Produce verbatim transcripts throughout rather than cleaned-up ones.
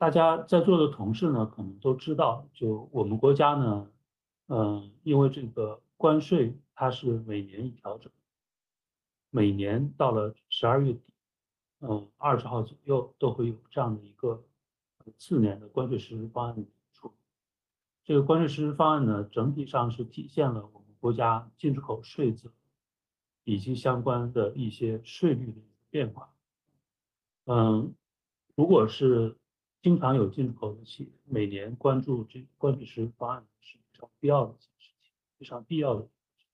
大家在座的同事呢，可能都知道，就我们国家呢，嗯，因为这个关税它是每年一调整，每年到了十二月底，嗯，二十号左右都会有这样的一个呃次年的关税实施方案的出炉。这个关税实施方案呢，整体上是体现了我们国家进出口税则以及相关的一些税率的一个变化。嗯，如果是经常有进出口的企业，每年关注这个关税实施方案是非常必要的一件事情，非常必要的。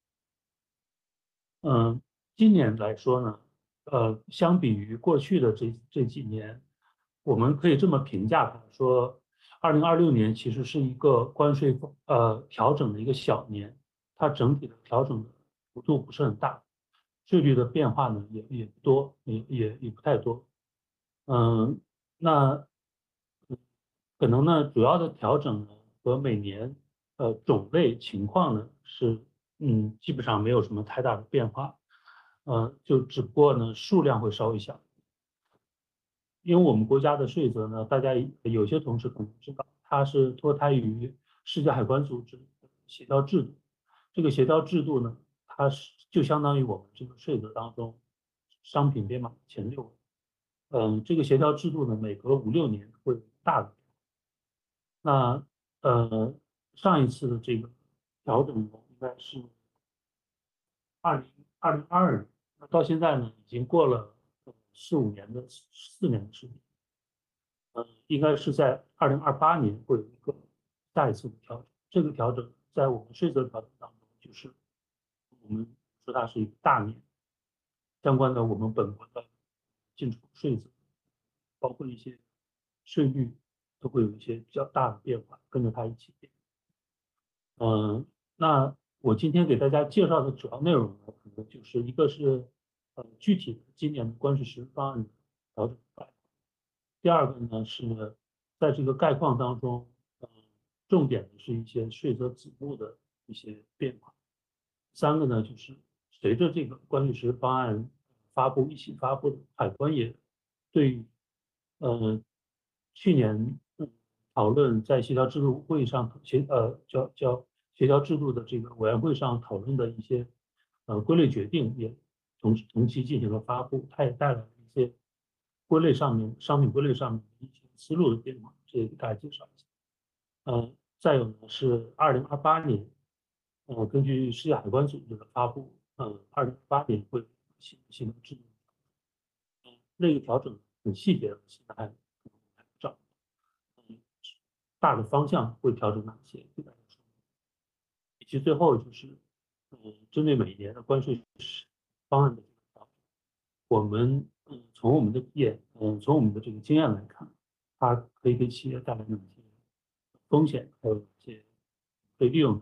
嗯，今年来说呢，呃，相比于过去的这这几年，我们可以这么评价它，说二零二六年其实是一个关税呃调整的一个小年，它整体的调整的幅度不是很大，税率的变化呢也也不多，也也也不太多。嗯，那可能呢，主要的调整呢和每年呃种类情况呢是嗯基本上没有什么太大的变化，呃就只不过呢数量会稍微小，因为我们国家的税则呢，大家有些同事可能知道，它是脱胎于世界海关组织的协调制度，这个协调制度呢，它是就相当于我们这个税则当中商品编码前六位，嗯，这个协调制度呢，每隔五六年会有大的那呃，上一次的这个调整呢，应该是二零二零二二年，那到现在呢，已经过了呃四五年的四年的时间，呃，应该是在二零二八年会有一个下一次的调整。这个调整在我们税则调整当中，就是我们说它是一个大年，相关的我们本国的进出口税则，包括一些税率，都会有一些比较大的变化，跟着它一起变。嗯，那我今天给大家介绍的主要内容呢，可能就是一个是呃具体的今年的关税实施方案的调整概况，第二个呢是在这个概况当中，嗯，重点的是一些税则子目的一些变化。三个呢就是随着这个关税实施方案发布一起发布的，海关也对呃去年嗯讨论在协调制度会议上协呃叫叫协调制度的这个委员会上讨论的一些呃归类决定也同同期进行了发布，它也带来了一些归类上面商品归类上面的一些思路的变化，这也给大家介绍一下。呃，再有呢是二零二八年，呃，根据世界海关组织的发布，呃，二零二八年会新新的制度，那个调整很细节的，现在还可能还不知道。嗯，大的方向会调整哪些，给大家说。以及最后就是，嗯，针对每一年的关税方案的这个调整，我们嗯从我们的业嗯从我们的这个经验来看，它可以给企业带来哪些风险，还有哪些可以利用的。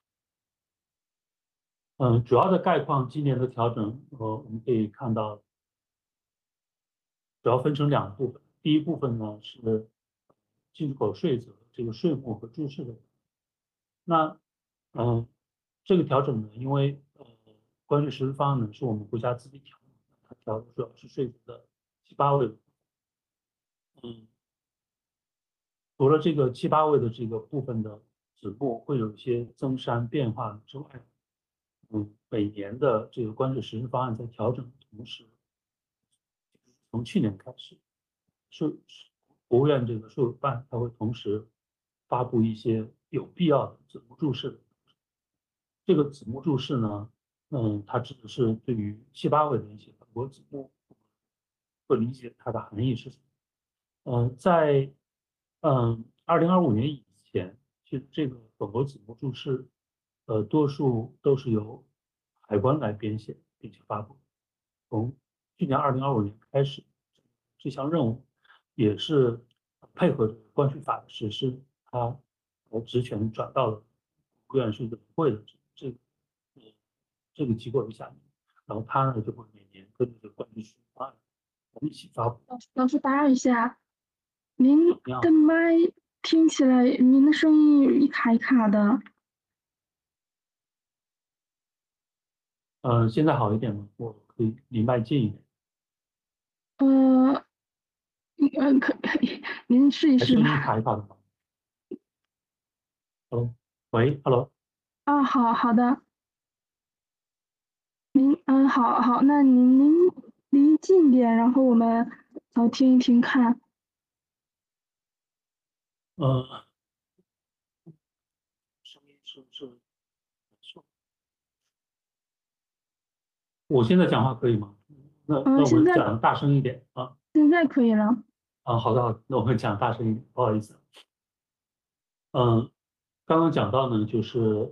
嗯，主要的概况，今年的调整，呃，我们可以看到，主要分成两部分。第一部分呢是进出口税则这个税目和注释的。那嗯，这个调整呢，因为呃，关税实施方案呢是我们国家自己调的，它调的主要是税则的七八位。嗯，除了这个七八位的这个部分的子目会有一些增删变化之外，嗯，每年的这个关税实施方案在调整的同时，从去年开始，税国务院这个税务办它会同时发布一些有必要的子目注释。这个子目注释呢，嗯，它指的是对于七八位的一些本国子目，会理解它的含义是什么。嗯，在嗯二零二五年以前，其实这个本国子目注释，呃，多数都是由海关来编写并且发布。从去年二零二五年开始，这项任务也是配合着关税法的实施，它呃职权转到了国务院税则委员会的这这个呃这个机构的下面，然后它呢就会每年根据这个关税实施方案，我们一起发布。 老师，老师打扰一下，您怎么样？ 的麦听起来您的声音一卡一卡的。 呃，现在好一点吗？我可以离麦近一点。 呃， 嗯，可可以，您试一还是您试吧。 查一查的吗？Hello，喂，Hello， 啊，好好的，您嗯，好好，那您您离近点，然后我们呃听一听看。 呃，声音是不是？我现在讲话可以吗？那嗯， 那我现在讲大声一点啊。 现在可以了。 啊，好的好的，那我会讲大声一点，不好意思。嗯，刚刚讲到呢，就是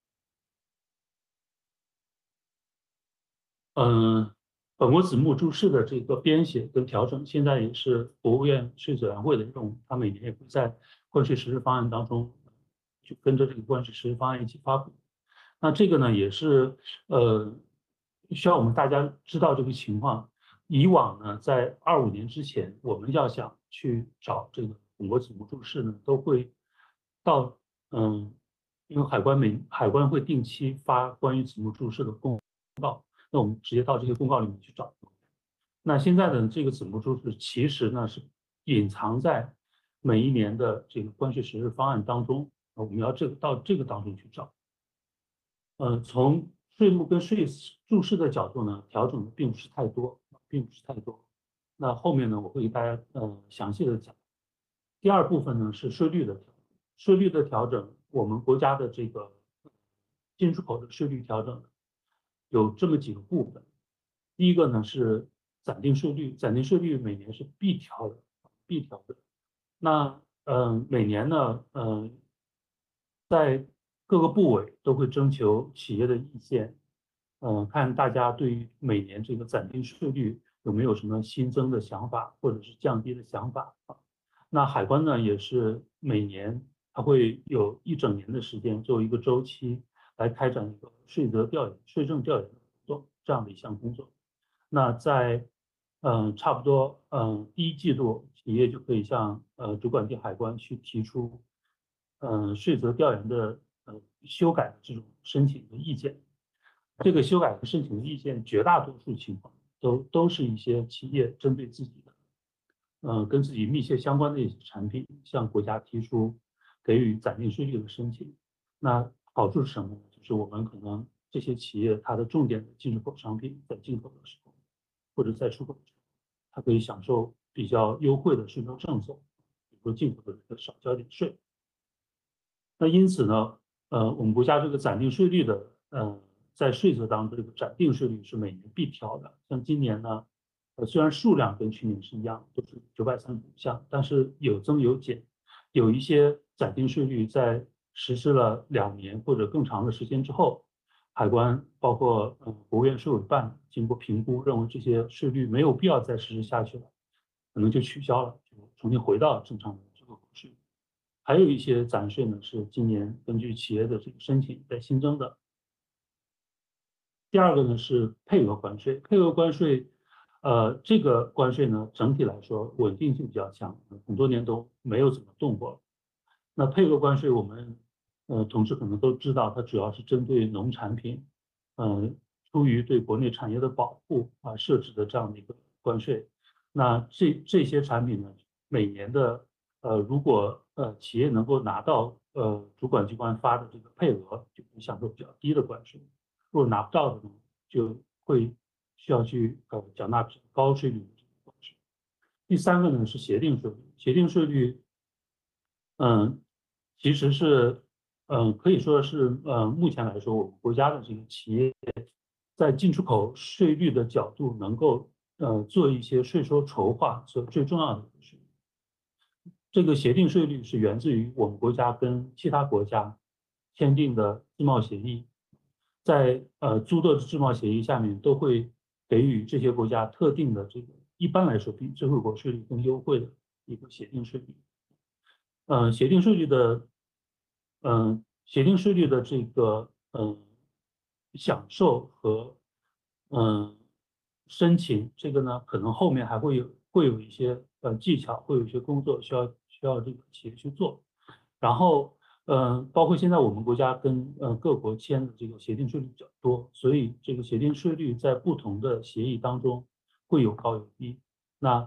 嗯，本国子目注释的这个编写跟调整，现在也是国务院税则委员会的任务，它每年也会在关税实施方案当中，就跟着这个关税实施方案一起发布。那这个呢，也是呃，需要我们大家知道这个情况。以往呢，在二五年之前，我们要想去找这个本国子目注释呢，都会到嗯，因为海关每海关会定期发关于子目注释的公告，那我们直接到这些公告里面去找。那现在的这个子目注释其实呢是隐藏在每一年的这个关税实施方案当中，我们要这个到这个当中去找。呃，从税目跟税注释的角度呢，调整的并不是太多，并不是太多。那后面呢，我会给大家呃详细的讲。第二部分呢是税率的调整，税率的调整，我们国家的这个进出口的税率调整有这么几个部分。第一个呢是暂定税率，暂定税率每年是必调的，必调的。那嗯，每年呢，嗯，在各个部委都会征求企业的意见，嗯，看大家对于每年这个暂定税率有没有什么新增的想法，或者是降低的想法啊。那海关呢，也是每年它会有一整年的时间作为一个周期来开展一个税则调研、税政调研的工作，这样的一项工作。那在嗯，差不多嗯第一季度，企业就可以向呃主管地海关去提出嗯税则调研的呃修改的这种申请的意见。这个修改和申请的意见，绝大多数情况都都是一些企业针对自己的呃跟自己密切相关的一些产品，向国家提出给予暂定税率的申请。那好处是什么呢？就是我们可能这些企业它的重点的进出口商品在进口的时候，或者在出口的时候，它可以享受比较优惠的税收政策，比如说进口的这个少交点税。那因此呢，呃，我们国家这个暂定税率的，呃，在税则当中，这个暂定税率是每年必调的。像今年呢，呃，虽然数量跟去年是一样，都是九百三十五项，但是有增有减，有一些暂定税率在实施了两年或者更长的时间之后，海关包括呃国务院税委办经过评估，认为这些税率没有必要再实施下去了，可能就取消了，就重新回到正常的这个税率。还有一些暂税呢，是今年根据企业的这个申请在新增的。第二个呢是配额关税，配额关税，呃，这个关税呢整体来说稳定性比较强，很多年都没有怎么动过。那配额关税我们呃同志可能都知道，它主要是针对农产品，嗯、呃，出于对国内产业的保护啊设置的这样的一个关税。那这这些产品呢，每年的呃，如果呃企业能够拿到呃主管机关发的这个配额，就可以享受比较低的关税；如果拿不到的呢，就会需要去呃缴纳比较高税率的这个关税。第三个呢是协定税率，协定税率，嗯，其实是嗯可以说是呃目前来说，我们国家的这个企业在进出口税率的角度，能够呃做一些税收筹划，所最重要的是。这个协定税率是源自于我们国家跟其他国家签订的自贸协议，在呃诸多的自贸协议下面都会给予这些国家特定的这个一般来说比最惠国税率更优惠的一个协定税率。嗯、呃，协定税率的嗯、呃、协定税率的这个嗯、呃、享受和嗯、呃、申请这个呢，可能后面还会有会有一些呃技巧，会有一些工作需要需要这个企业去做。然后，嗯、呃，包括现在我们国家跟呃各国签的这个协定税率比较多，所以这个协定税率在不同的协议当中会有高有低。那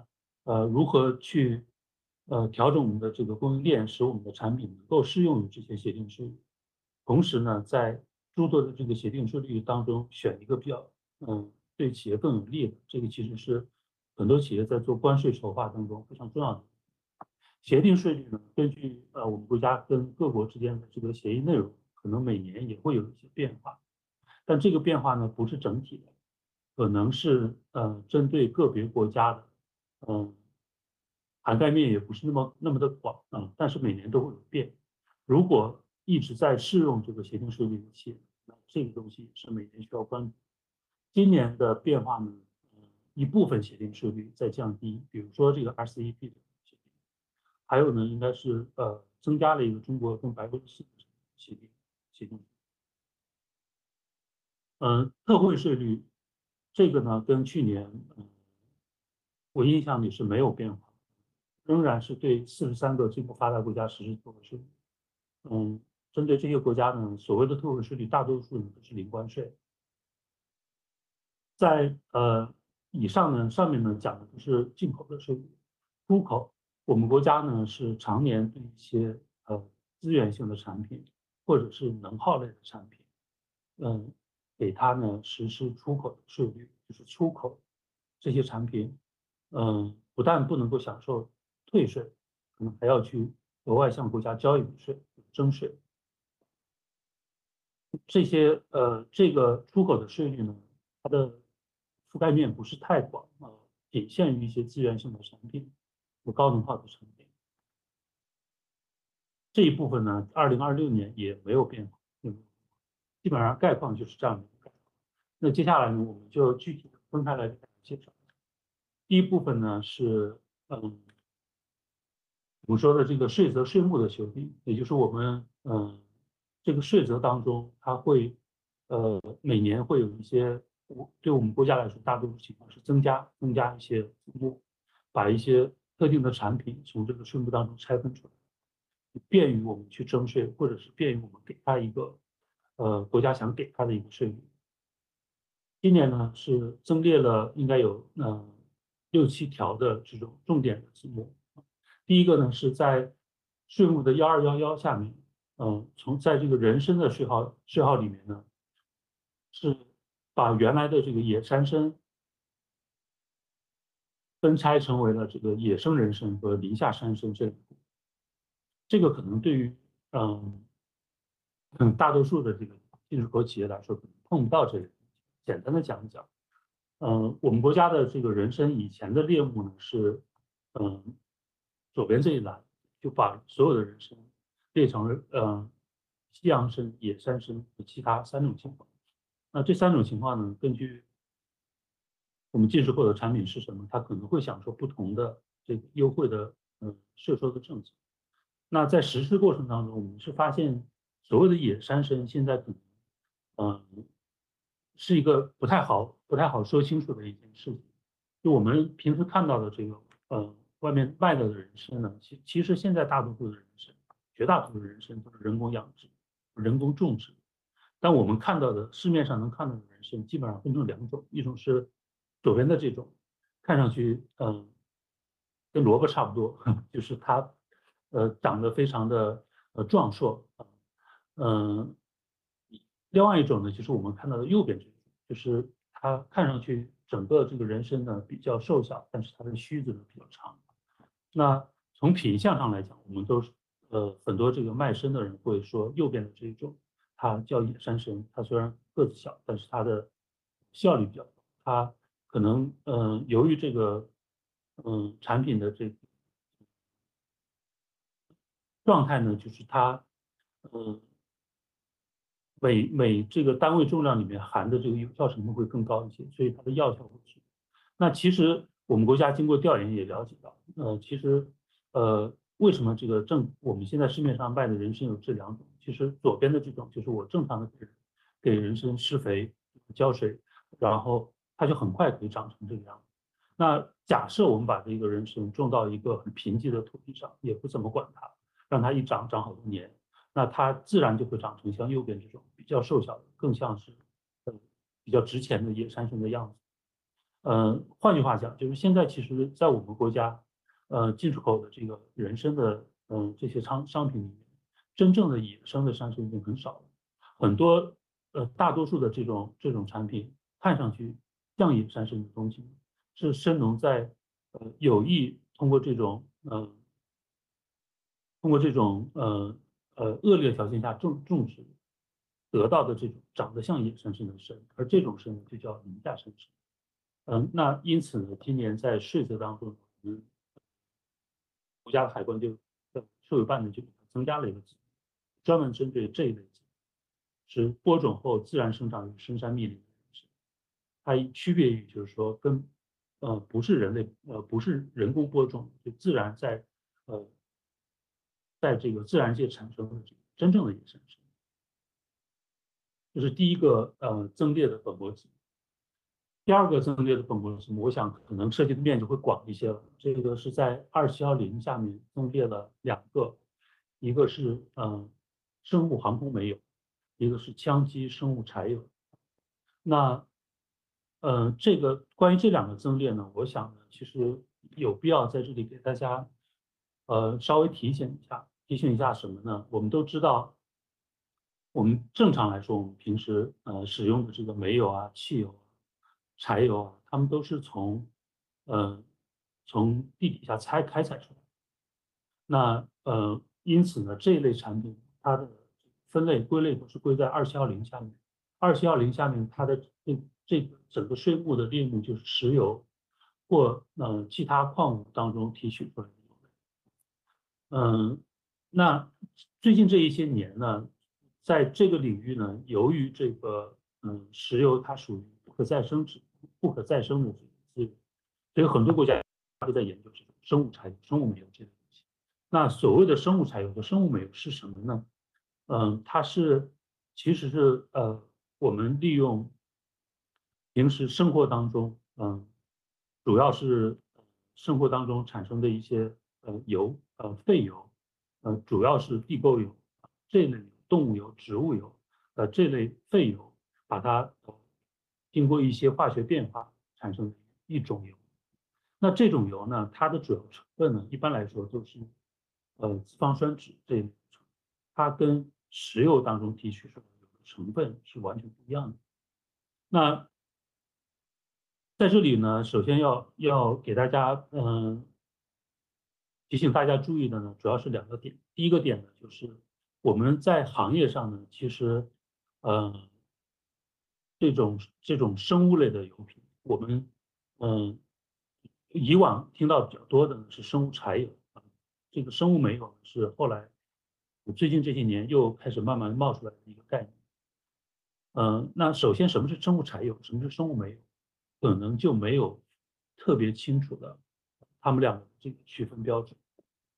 呃如何去呃调整我们的这个供应链，使我们的产品能够适用于这些协定税率。同时呢，在诸多的这个协定税率当中选一个比较嗯对企业更有利的，这个其实是很多企业在做关税筹划当中非常重要的。协定税率呢，根据呃我们国家跟各国之间的这个协议内容，可能每年也会有一些变化，但这个变化呢不是整体的，可能是呃针对个别国家的，嗯、涵盖面也不是那么那么的广啊、嗯，但是每年都会有变。如果一直在适用这个协定税率的企业，那这个东西是每年需要关注。今年的变化呢，嗯，一部分协定税率在降低，比如说这个 R C E P 的协定，还有呢，应该是呃增加了一个中国跟白俄罗斯的协定协定。嗯，特惠税率这个呢，跟去年嗯我印象里是没有变化，仍然是对四十三个最不发达国家实施特惠税率。嗯，针对这些国家呢，所谓的特惠税率大多数呢都是零关税。在呃以上呢，上面呢讲的都是进口的税率，出口我们国家呢是常年对一些呃资源性的产品或者是能耗类的产品，嗯，给它呢实施出口的税率，就是出口这些产品，嗯，不但不能够享受退税，可能还要去额外向国家交一笔税，征税。这些呃，这个出口的税率呢，它的覆盖面不是太广啊，仅限于一些资源性的产品和高能耗的产品。这一部分呢，二零二六年也没有变化，嗯，基本上概况就是这样的一个概况。那接下来呢，我们就具体的分开来给大家介绍。第一部分呢是嗯，我们说的这个税则税目的修订，也就是我们嗯这个税则当中，它会呃每年会有一些，对我们国家来说，大多数情况是增加增加一些目，目，把一些特定的产品从这个税目当中拆分出来，便于我们去征税，或者是便于我们给他一个呃国家想给他的一个税率。今年呢是增列了应该有呃六七条的这种重点的字目。第一个呢是在税目的幺二幺幺下面，嗯，从在这个人参的税号税号里面呢，是把原来的这个野山参分拆成为了这个野生人参和林下山参这两部。这个可能对于嗯嗯大多数的这个进出口企业来说，可能碰不到这个。简单的讲一讲，嗯，我们国家的这个人参以前的列目呢是，嗯，左边这一栏就把所有的人参列成了，嗯，西洋参、野山参和其他三种情况。那这三种情况呢，根据我们进出口的产品是什么，它可能会享受不同的这个优惠的，嗯，税收的政策。那在实施过程当中，我们是发现所谓的野山参现在可能，嗯，是一个不太好、不太好说清楚的一件事情。就我们平时看到的这个，呃，外面卖的人参呢，其其实现在大多数的人参，绝大多数的人参都是人工养殖、人工种植。但我们看到的市面上能看到的人参，基本上分成两种，一种是左边的这种，看上去嗯跟萝卜差不多，就是它呃长得非常的呃壮硕啊，嗯，另外一种呢，就是我们看到的右边这种，就是它看上去整个这个人参呢比较瘦小，但是它的须子呢比较长。那从品相上来讲，我们都是呃很多这个卖参的人会说右边的这种，它叫野山参，它虽然个子小，但是它的效率比较高。它可能嗯、呃由于这个嗯产品的这个状态呢，就是它嗯每每这个单位重量里面含的这个有效成分会更高一些，所以它的药效会是。那其实我们国家经过调研也了解到，呃，其实呃为什么这个正我们现在市面上卖的人参有这两种？其实左边的这种就是我正常的给人给人参施肥、浇水，然后它就很快可以长成这个样子。那假设我们把这个人参种到一个很贫瘠的土地上，也不怎么管它，让它一长长好多年，那它自然就会长成像右边这种比较瘦小的，更像是呃比较值钱的野山参的样子。 呃，换句话讲，就是现在其实在我们国家，呃，进出口的这个人参的，嗯、这些商商品里面，真正的野生的山参已经很少了，很多呃大多数的这种这种产品看上去像野山参的东西，是深农在呃有意通过这种呃通过这种呃呃恶劣条件下种种植得到的这种长得像野生参的参，而这种参呢就叫林下生参。嗯，那因此呢，今年在税则当中，嗯，国家的海关就呃税务办呢就给它增加了一个级别，专门针对这一类级别，是播种后自然生长于深山密林的人参。它区别于就是说跟呃不是人类呃不是人工播种，就自然在呃在这个自然界产生的这个真正的野生参。这是第一个呃增列的本国级。第二个增列的本国级，我想可能涉及的面就会广一些了。这个是在二七幺零下面增列了两个，一个是嗯、呃生物航空煤油，一个是羟基生物柴油。那呃这个关于这两个增列呢，我想呢其实有必要在这里给大家呃稍微提醒一下，提醒一下什么呢？我们都知道。我们正常来说，我们平时呃使用的这个煤油啊、汽油啊、柴油啊，它们都是从呃从地底下采开采出来的。那呃，因此呢，这一类产品它的分类归类都是归在二七幺零下面。二七幺零下面它的这这个整个税目的列目就是石油或呃其他矿物当中提取出来的油类。嗯，那最近这一些年呢，在这个领域呢，由于这个嗯石油它属于不可再生质、不可再生的这个资源，所以很多国家都在研究这种生物柴油、生物煤油这类东西。那所谓的生物柴油和生物煤油是什么呢？嗯，它是其实是呃我们利用平时生活当中，嗯，主要是生活当中产生的一些呃油，呃废油，呃主要是地沟油这类油动物油、植物油，呃这类废油，把它呃经过一些化学变化产生的一种油。那这种油呢，它的主要成分呢，一般来说都是呃脂肪酸酯这一类成分，它跟石油当中提取出来的油的成分是完全不一样的。那在这里呢，首先要要给大家嗯提醒大家注意的呢，主要是两个点。第一个点呢，就是我们在行业上呢，其实呃这种这种生物类的油品，我们嗯以往听到比较多的呢是生物柴油啊，这个生物煤油是后来最近这些年又开始慢慢冒出来的一个概念。嗯，那首先什么是生物柴油，什么是生物煤油，可能就没有特别清楚的他们两个这个区分标准。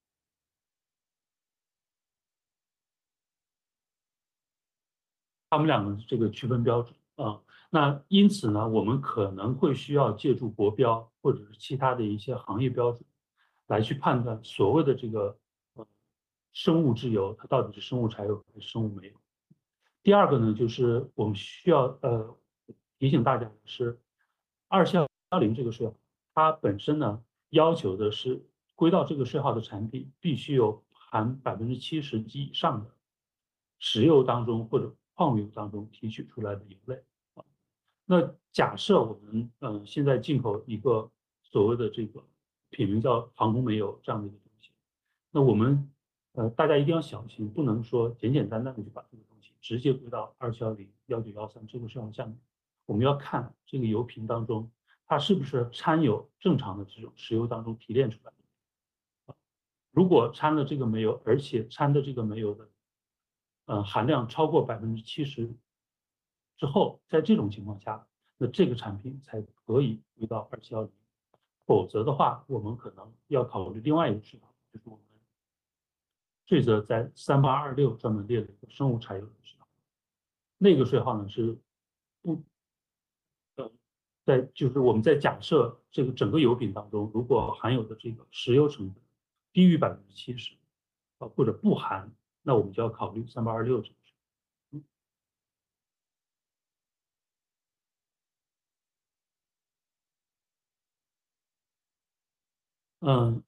他们两个这个区分标准啊。那因此呢，我们可能会需要借助国标或者是其他的一些行业标准，来去判断所谓的这个呃生物质油，它到底是生物柴油还是生物煤油。第二个呢，就是我们需要呃提醒大家的是，二七幺零这个税号，它本身呢要求的是归到这个税号的产品必须有含百分之七十及以上的石油当中或者矿物油当中提取出来的油类啊。那假设我们嗯、呃现在进口一个所谓的这个品名叫航空煤油这样的一个东西，那我们呃大家一定要小心，不能说简简单单的就把这个东西直接归到二七幺零、幺九幺三这个税项下面。我们要看这个油品当中它是不是掺有正常的这种石油当中提炼出来的。如果掺了这个煤油，而且掺的这个煤油的呃含量超过百分之七十之后，在这种情况下，那这个产品才可以归到二七幺零。否则的话，我们可能要考虑另外一个税号，就是我们税则在三八二六专门列了一个生物柴油的税号。那个税号呢是不呃，在就是我们在假设这个整个油品当中，如果含有的这个石油成分低于百分之七十啊，或者不含，那我们就要考虑三八二六这个税。 嗯，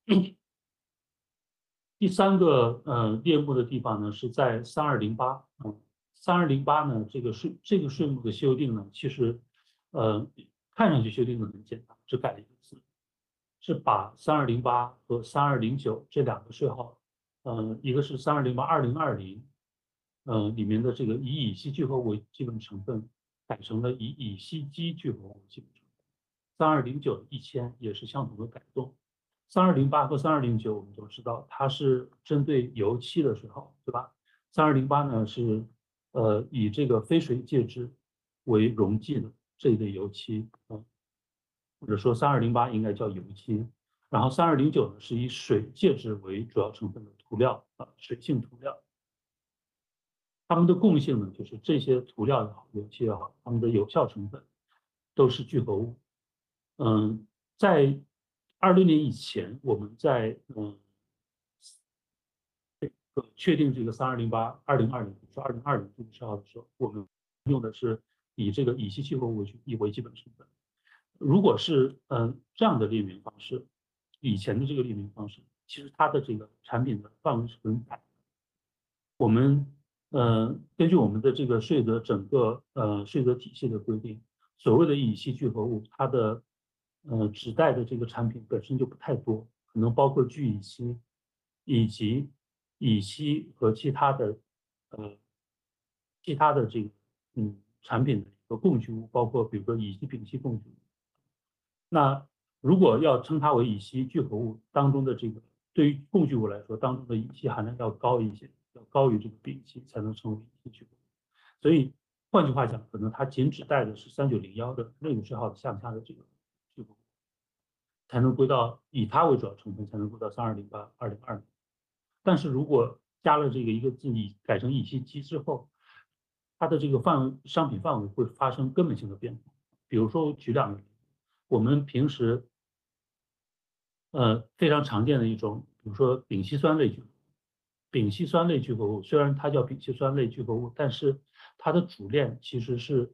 第三个呃列目的地方呢是在三二零八，嗯，三二零八呢这个税这个税目的修订呢，其实呃看上去修订的很简单，只改了一个字，是把三二零八和三二零九这两个税号，呃，一个是三二零八二零二零，呃里面的这个以乙烯聚合物为基本成分，改成了以乙烯基聚合物为基本成分。三二零九一千也是相同的改动。三二零八和三二零九我们都知道，它是针对油漆的税号，对吧？三二零八呢是呃以这个非水介质为溶剂的这一类油漆，嗯，或者说三二零八应该叫油漆。然后三二零九呢是以水介质为主要成分的涂料啊，水性涂料。它们的共性呢，就是这些涂料也好，油漆也好，它们的有效成分都是聚合物。嗯，在二六年以前，我们在嗯确定这个三二零八二零二零是二零二零这个税号的时候，我们用的是以这个乙烯气候为为基本成分。如果是嗯这样的列明方式，以前的这个列明方式，其实它的这个产品的范围是很窄的。我们呃根据我们的这个税则整个呃税则体系的规定，所谓的乙烯聚合物，它的呃指代的这个产品本身就不太多，可能包括聚乙烯以及乙烯和其他的呃其他的这个嗯产品的一个共聚物，包括比如说乙烯丙烯共聚物。那如果要称它为乙烯聚合物当中的这个，对于共聚物来说，当中的乙烯含量要高一些，要高于这个丙烯才能成为乙烯聚合物。所以换句话讲，可能它仅指代的是三九零幺的内部税号的向下的这个聚合物，才能归到以它为主要成分，才能归到三二零八、二零二零。但是如果加了这个一个字乙，改成乙烯基之后，它的这个范围商品范围会发生根本性的变化。比如说，我举两个例子，我们平时呃非常常见的一种，比如说丙烯酸类聚合物。丙烯酸类聚合物虽然它叫丙烯酸类聚合物，但是它的主链其实是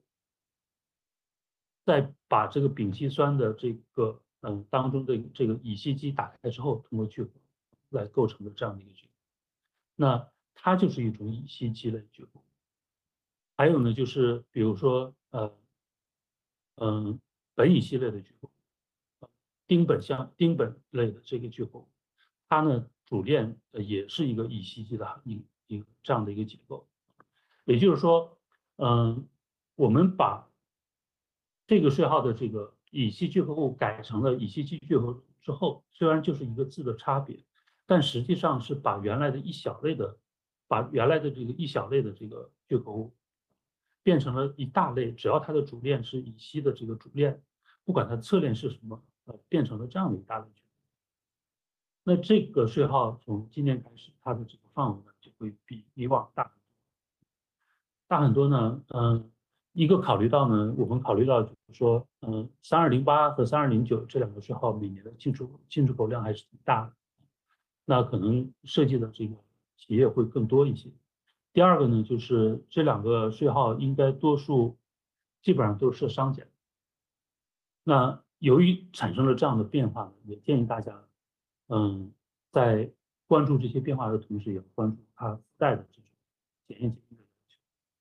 在把这个丙烯酸的这个嗯当中的这个乙烯基打开之后，通过聚合来构成的这样的一个聚合。那它就是一种乙烯基类聚合物。还有呢，就是比如说呃嗯苯乙烯类的聚合物，丁苯相丁苯类的这个聚合物，它呢主链也是一个乙烯基的一一个这样的一个结构。也就是说，嗯，我们把这个税号的这个乙烯聚合物改成了乙烯基聚合物之后，虽然就是一个字的差别，但实际上是把原来的一小类的，把原来的这个一小类的这个聚合物变成了一大类，只要它的主链是乙烯的这个主链，不管它的侧链是什么，呃，变成了这样的一大类聚合物。那这个税号从今年开始，它的这个范围呢就会比以往大。大很多呢，嗯，一个考虑到呢，我们考虑到就是说，嗯，三二零八和三二零九这两个税号每年的进出进出口量还是挺大的，那可能涉及的这个企业会更多一些。第二个呢，就是这两个税号应该多数基本上都是设商检。那由于产生了这样的变化呢，也建议大家，嗯，在关注这些变化的同时，也要关注它附带的这种检验检疫的要求。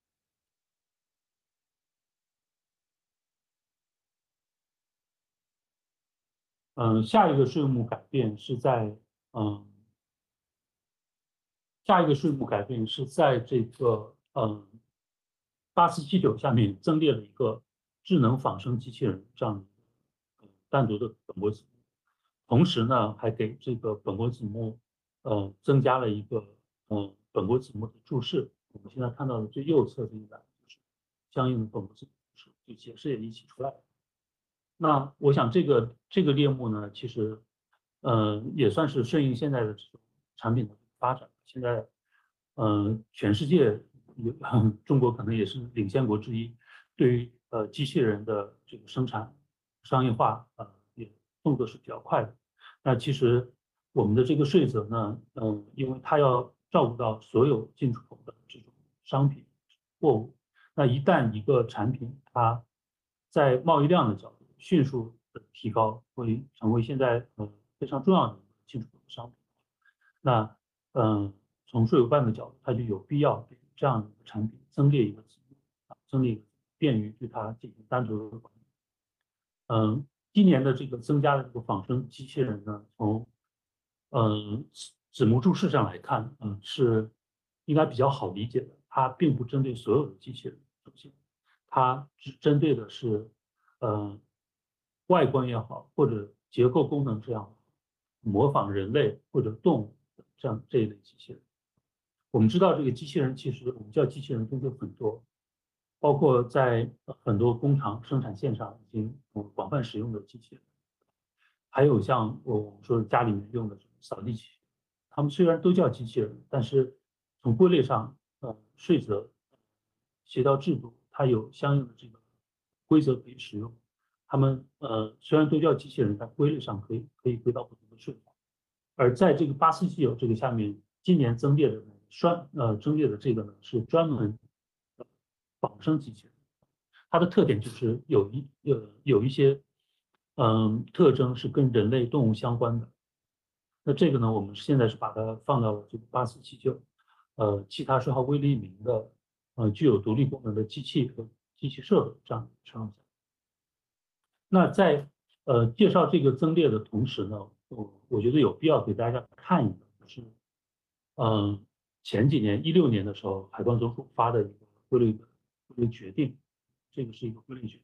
嗯，下一个税目改变是在嗯，下一个税目改变是在这个嗯八四七九下面增列了一个智能仿生机器人这样的单独的本国子目，同时呢还给这个本国子目呃增加了一个嗯本国子目的注释。我们现在看到的最右侧这一栏就是相应的本国子目注释，就解释也一起出来了。那我想这个这个列目呢，其实，呃，也算是顺应现在的这种产品的发展。现在，呃，全世界有中国可能也是领先国之一，对于呃机器人的这个生产商业化，呃，也动作是比较快的。那其实我们的这个税则呢，嗯、因为它要照顾到所有进出口的这种商品货物，那一旦一个产品它在贸易量的角度迅速的提高，会成为现在呃非常重要的基础商品。那嗯，从税务办的角度，它就有必要给这样一个产品增列一个子目啊，增列一个便于对它进行单独的管理。嗯，今年的这个增加的这个仿生机器人呢，从嗯子目注释上来看，嗯是应该比较好理解的。它并不针对所有的机器人，首先，它只针对的是嗯外观也好，或者结构功能这样模仿人类或者动物这样这一类机器人。我们知道这个机器人其实我们叫机器人东西很多，包括在很多工厂生产线上已经广泛使用的机器人，还有像我们说家里面用的扫地机器人，它们虽然都叫机器人，但是从归类上，呃，税则、协调制度，它有相应的这个规则可以使用。它们呃虽然都叫机器人，但归类上可以可以归到不同的税法。而在这个八四七九这个下面，今年增列的专呃增列的这个呢是专门仿生机器人，它的特点就是有一呃有一些嗯特征是跟人类动物相关的。那这个呢，我们现在是把它放到了这个八四七九，呃，其他税号未列明的呃具有独立功能的机器和机器设备这样的情况下。那在呃介绍这个增列的同时呢，我我觉得有必要给大家看一个，就是嗯前几年一六年的时候，海关总署发的一个归类的归类决定，这个是一个归类决定。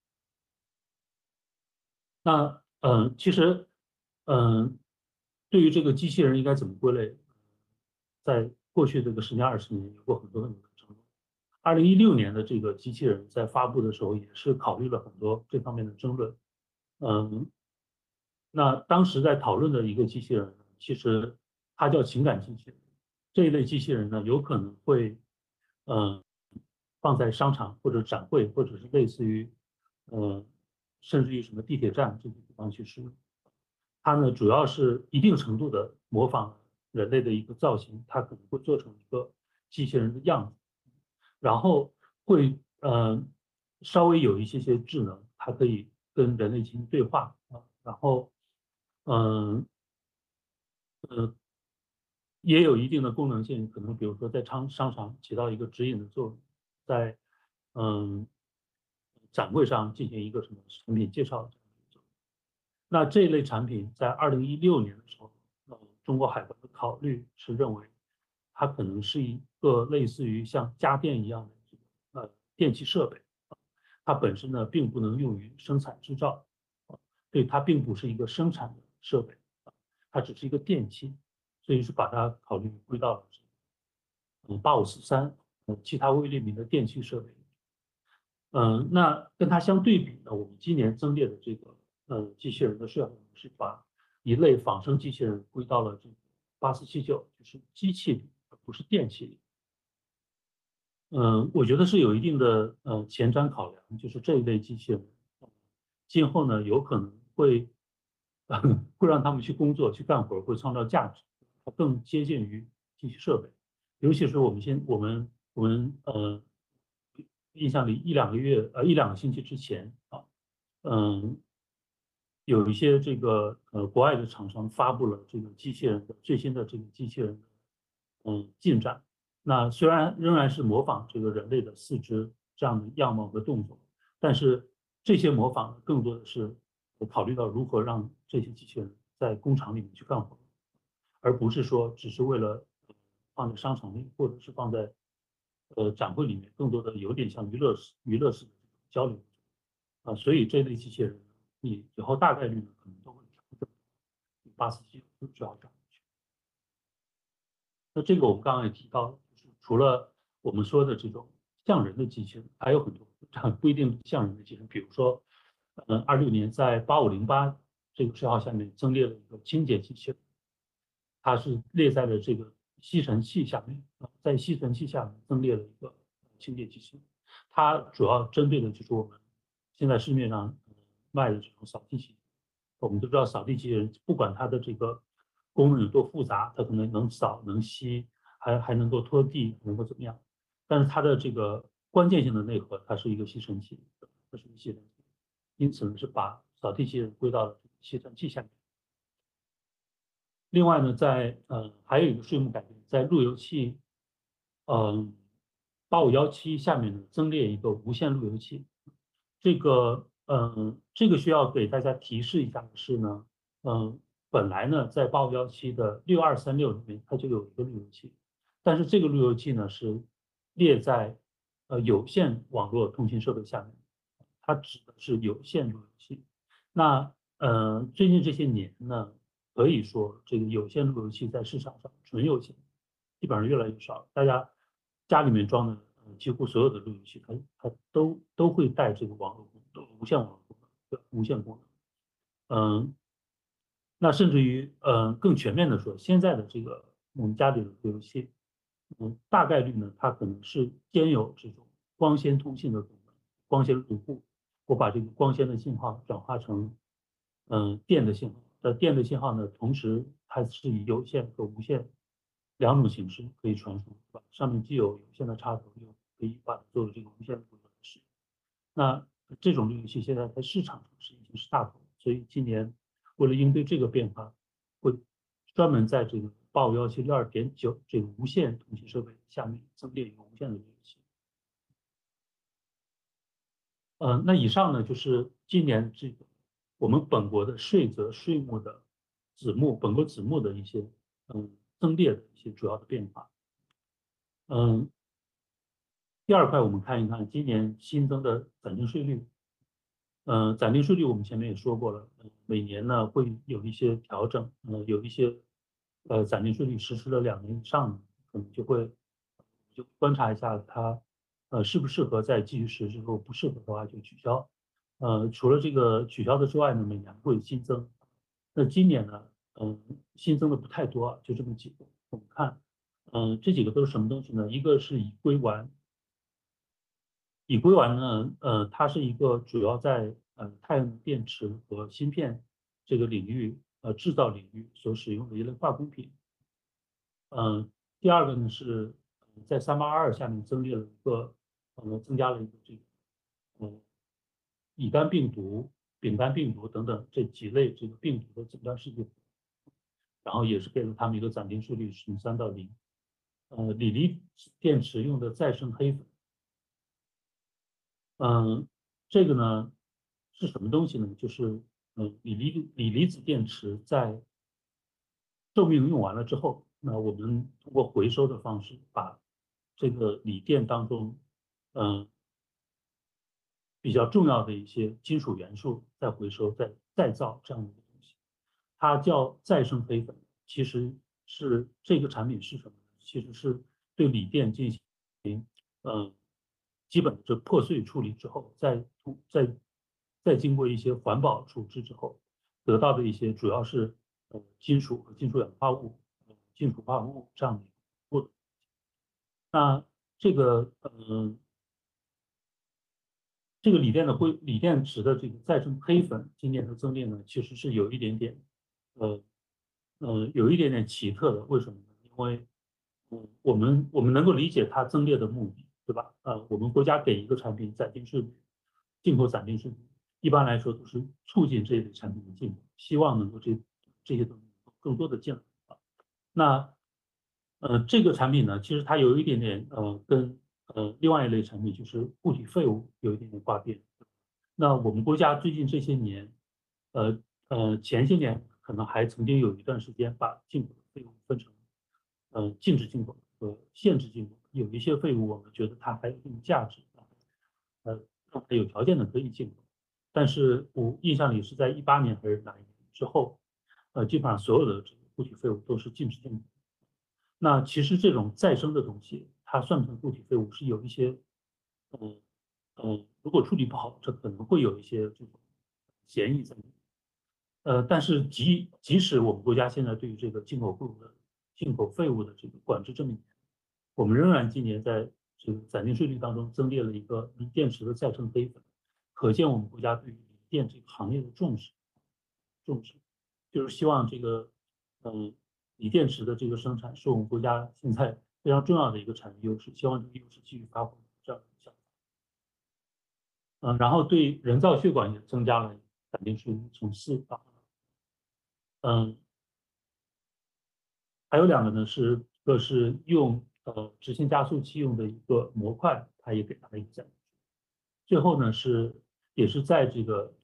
那嗯其实嗯对于这个机器人应该怎么归类，在过去这个十年二十年有过很多很多的争论。二零一六年的这个机器人在发布的时候，也是考虑了很多这方面的争论。嗯，那当时在讨论的一个机器人，其实它叫情感机器人。这一类机器人呢，有可能会，嗯，放在商场或者展会，或者是类似于，呃，甚至于什么地铁站这些地方去使用。它呢，主要是一定程度的模仿人类的一个造型，它可能会做成一个机器人的样子，然后会呃稍微有一些些智能，它可以跟人类进行对话啊，然后嗯呃呃也有一定的功能性，可能比如说在商商场起到一个指引的作用，在嗯展柜上进行一个什么产品介绍的作用。那这一类产品在二零一六年的时候，呃，中国海关的考虑是认为，它可能是一个类似于像家电一样的这个呃电气设备，它本身呢并不能用于生产制造，啊，对，它并不是一个生产的设备，啊，它只是一个电器，所以是把它考虑归到了嗯八五四三，呃其他未列明的电气设备。嗯，那跟它相对比呢，我们今年增列的这个呃机器人的税项是把一类仿生机器人归到了这个八四七九，就是机器里，而不是电器里。嗯，我觉得是有一定的呃前瞻考量，就是这一类机器人，呃今后呢有可能会会让他们去工作、去干活，会创造价值，它更接近于机器设备。尤其是我们现我们我们呃印象里一两个月呃一两个星期之前啊，嗯，有一些这个呃国外的厂商发布了这个机器人的最新的这个机器人的嗯进展。那虽然仍然是模仿这个人类的四肢这样的样貌和动作，但是这些模仿更多的是考虑到如何让这些机器人在工厂里面去干活，而不是说只是为了放在商场里或者是放在呃展会里面，更多的有点像娱乐式娱乐式的交流啊，所以这类机器人你以后大概率呢可能都会调整八四七主要涨。那这个我们刚刚也提到，就是除了我们说的这种像人的机器人，还有很多不一定像人的机器人，比如说，嗯，二六年在八五零八这个税号下面增列了一个清洁机器人，它是列在了这个吸尘器下面啊，在吸尘器下面增列了一个清洁机器人，它主要针对的就是我们现在市面上卖的这种扫地机。我们都知道扫地机器人不管它的这个功能有多复杂，它可能能扫能吸，还还能够拖地，能够怎么样？但是它的这个关键性的内核，它是一个吸尘器，它是一个吸尘器，因此呢是把扫地机器人归到了吸尘器下面。 另外呢，在呃还有一个税目改变，在路由器，嗯，八五幺七下面呢增列一个无线路由器。这个嗯，这个需要给大家提示一下的是呢，嗯，本来呢在八五幺七的六二三六里面它就有一个路由器，但是这个路由器呢是列在呃有线网络通信设备下面，它指的是有线路由器。那呃最近这些年呢，可以说这个有线路由器在市场上纯有线基本上越来越少，大家家里面装的呃几乎所有的路由器，它它都都会带这个网络功能，无线网络功能，对无线功能。嗯，那甚至于呃更全面的说，现在的这个我们家里的路由器，嗯，大概率呢，它可能是兼有这种光纤通信的功能，光纤入户，我把这个光纤的信号转化成嗯电的信号，呃电的信号呢，同时它是以有线和无线两种形式可以传输，是吧？上面既有有线的插头，又可以把它作为这个无线的部分使用。那这种路由器现在在市场上是已经是大头，所以今年为了应对这个变化，会专门在这个八五幺七六二点九这个无线通信设备下面增列一个无线的路由器。呃，那以上呢就是今年这个我们本国的税则税目的子目本国子目的一些嗯增列的一些主要的变化。嗯，第二块我们看一看今年新增的暂定税率。嗯，暂定税率我们前面也说过了，嗯每年呢会有一些调整，呃，有一些呃暂定税率实施了两年以上的，可能就会就观察一下它呃适不适合再继续实施，如果不适合的话就取消。呃，除了这个取消的之外呢，每年会新增。那今年呢，嗯，新增的不太多啊，就这么几个。我们看，嗯，这几个都是什么东西呢？一个是乙硅烷，乙硅烷呢，呃，它是一个主要在呃太阳能电池和芯片这个领域，呃制造领域所使用的一类化工品。嗯，第二个呢是呃在三八二下面增列了一个，呃，增加了一个这个，呃，乙肝病毒、丙肝病毒等等这几类这个病毒的诊断试剂，然后也是给了他们一个暂定税率从三到零。呃，锂离子电池用的再生黑粉。嗯，这个呢是什么东西呢？就是嗯，锂离锂离子电池在寿命用完了之后，那我们通过回收的方式，把这个锂电当中嗯比较重要的一些金属元素再回收、再再造这样的一个东西，它叫再生黑粉。其实是这个产品是什么呢？其实是对锂电进行嗯基本的这破碎处理之后，再再再经过一些环保处置之后，得到的一些主要是呃金属和金属氧化物、呃金属化合物这样的一个过程。那这个嗯。这个锂电的硅锂电池的这个再生黑粉今年的增列呢，其实是有一点点，呃呃，有一点点奇特的。为什么呢？因为，嗯，我们我们能够理解它增列的目的，对吧？呃，我们国家给一个产品暂定税率，进口暂定税率，一般来说都是促进这一类产品的进口，希望能够这这些东西更多的进来啊。那呃，这个产品呢，其实它有一点点呃，跟呃另外一类产品就是固体废物有一点点挂边。那我们国家最近这些年，呃呃前些年可能还曾经有一段时间把进口的废物分成，呃禁止进口和限制进口。有一些废物我们觉得它还有一定价值，呃，让它有条件的可以进口。但是我印象里是在一八年还是哪一年之后，呃，基本上所有的这个固体废物都是禁止进口。那其实这种再生的东西，它算不算固体废物是有一些，嗯嗯，如果处理不好，这可能会有一些这种嫌疑在里面。呃，但是即即使我们国家现在对于这个进口废物的进口废物的这个管制这么严，我们仍然今年在这个暂定税率当中增列了一个锂电池的再生黑粉，可见我们国家对于锂电这个行业的重视重视，就是希望这个嗯锂电池的这个生产是我们国家现在非常重要的一个产业优势，希望这个优势继续发挥这样的想法。嗯，然后对人造血管也增加了暂定税率，从四到嗯还有两个呢是一个是用呃执行加速器用的一个模块，它也给它了一个奖。最后呢是也是在这个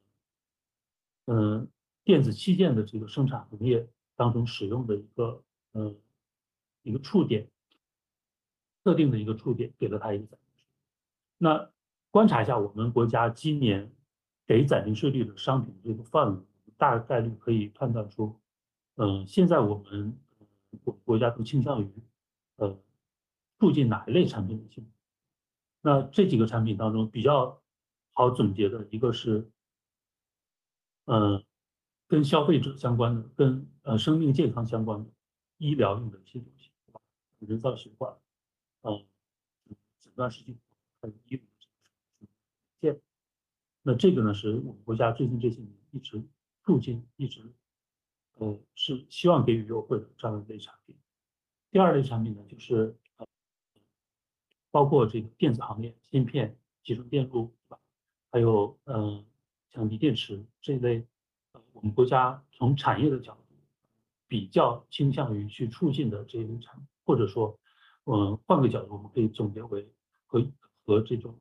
嗯、呃电子器件的这个生产行业当中使用的一个嗯、呃、一个触点，特定的一个触点给了它一个奖。那观察一下我们国家今年给暂定税率的商品这个范围，大概率可以判断出，嗯、呃，现在我们我们国家更倾向于呃促进哪一类产品的进入。那这几个产品当中比较好总结的一个是，呃，跟消费者相关的，跟呃生命健康相关的医疗用的一些东西，人造血管，呃，诊断试剂，还有医疗这个那这个呢，是我们国家最近这些年一直促进，一直呃是希望给予优惠的这样一类产品。第二类产品呢，就是呃包括这个电子行业、芯片、集成电路，对吧？还有嗯、呃像锂电池这一类，呃，我们国家从产业的角度比较倾向于去促进的这一类产品，或者说，嗯、呃，换个角度，我们可以总结为和和这种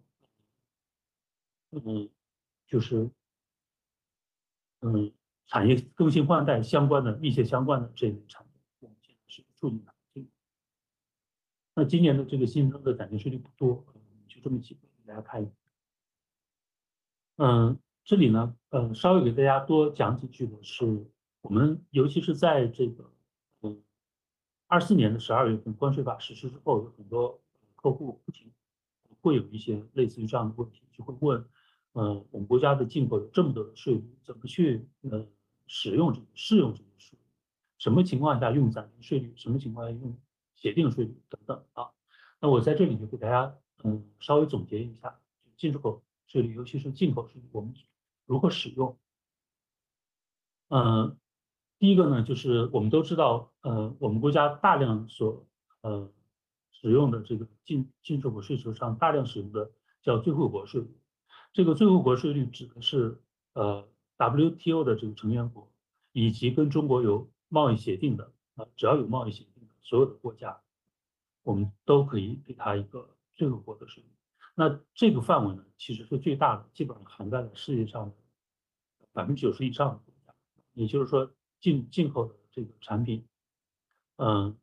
嗯，就是嗯，产业更新换代相关的、密切相关的这一类产品，我们现在是促进它的。那今年的这个新增的暂定税率不多，嗯就这么几个，给大家看一下。嗯，这里呢，呃，稍微给大家多讲几句的是，我们尤其是在这个，嗯，二四年的十二月份关税法实施之后，有很多客户不停会有一些类似于这样的问题，就会问，呃，我们国家的进口有这么多的税率，怎么去呃使用这个适用这个税率？什么情况下用暂定税率？什么情况下用协定税率等等啊？那我在这里就给大家嗯稍微总结一下，进出口税率，尤其是进口税率，我们如何使用？嗯，第一个呢，就是我们都知道，呃，我们国家大量所呃使用的这个进进出口税收上大量使用的叫最惠国税率。这个最惠国税率指的是呃 W T O 的这个成员国以及跟中国有贸易协定的啊、呃，只要有贸易协定的所有的国家，我们都可以给它一个最惠国的税率。那这个范围呢，其实是最大的，基本上涵盖了世界上百分之九十以上的国家。也就是说，进进口的这个产品，嗯，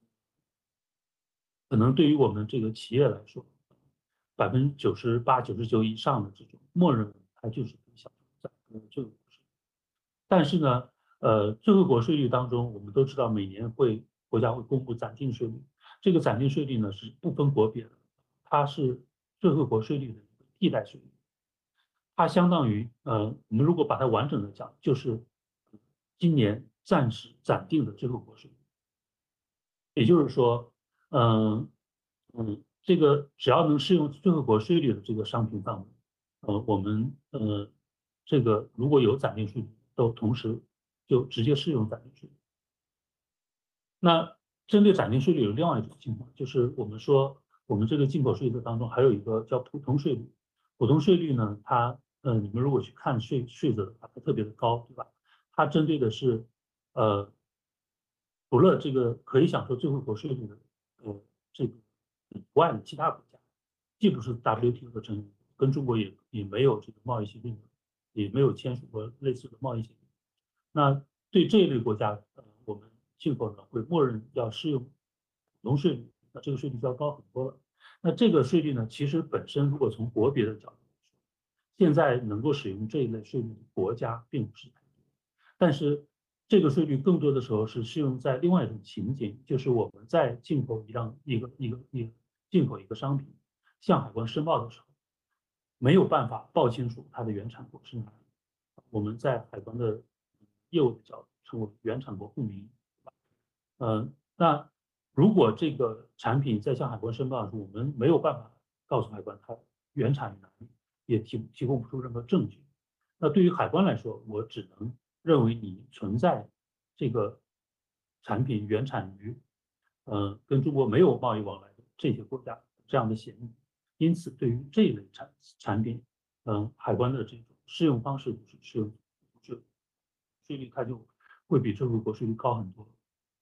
可能对于我们这个企业来说，百分之九十八、九十九以上的这种默认，它就是可以享受在最惠国税。但是呢，呃，最惠国税率当中，我们都知道每年会国家会公布暂定税率，这个暂定税率呢是不分国别的，它是最惠国税率的一个替代税率。它相当于，呃，我们如果把它完整的讲，就是今年暂时暂定的最后国税。也就是说，嗯嗯，这个只要能适用最后国税率的这个商品范围，呃，我们呃这个如果有暂定税率，都同时就直接适用暂定税率。那针对暂定税率有另外一种情况，就是我们说我们这个进口税则当中还有一个叫普通税率。普通税率呢，它呃你们如果去看税税则的话，它特别的高，对吧？它针对的是呃除了这个可以享受最惠国税率的呃这个以外的其他国家，既不是 W T O 的成员国，跟中国也也没有这个贸易协定的，也没有签署过类似的贸易协定。那对这一类国家，呃，我们进口呢会默认要适用普通税率，那这个税率就要高很多了。那这个税率呢，其实本身如果从国别的角度来说，现在能够使用这一类税率的国家并不是太多，但是这个税率更多的时候是适用在另外一种情景，就是我们在进口一样一个一个一个进口一个商品，向海关申报的时候，没有办法报清楚它的原产国是哪里。我们在海关的业务的角度称为原产国不明。嗯，那如果这个产品在向海关申报的时候，我们没有办法告诉海关它原产于哪里，也提提供不出任何证据。那对于海关来说，我只能认为你存在这个产品原产于，呃，跟中国没有贸易往来的这些国家这样的嫌疑。因此，对于这一类产产品，嗯，海关的这种适用方式就是适用税税率，它就会比这个国税率高很多。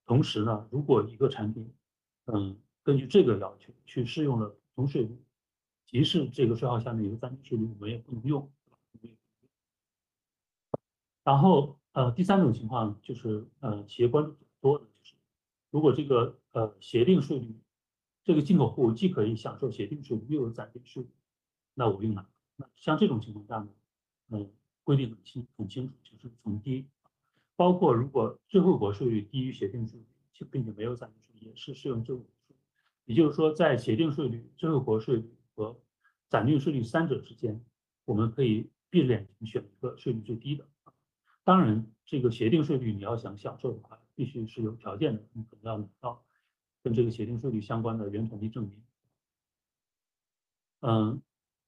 同时呢，如果一个产品，嗯，根据这个要求去适用了普通税率，即使这个税号下面有暂定税率，我们也不能用。然后，呃，第三种情况就是，呃，企业关注比较多的就是，如果这个呃协定税率，这个进口货物既可以享受协定税率，又有暂定税率，那我用哪个？那像这种情况下呢，嗯，规定很清很清楚，就是从低，包括如果最惠国税率低于协定税率，并且没有暂定税率，也是适用最惠国税率。也就是说，在协定税率、最惠国税率和暂定税率三者之间，我们可以闭着眼睛选一个税率最低的。当然，这个协定税率你要想享受的话，必须是有条件的，你可能要拿到跟这个协定税率相关的原产地证明。嗯，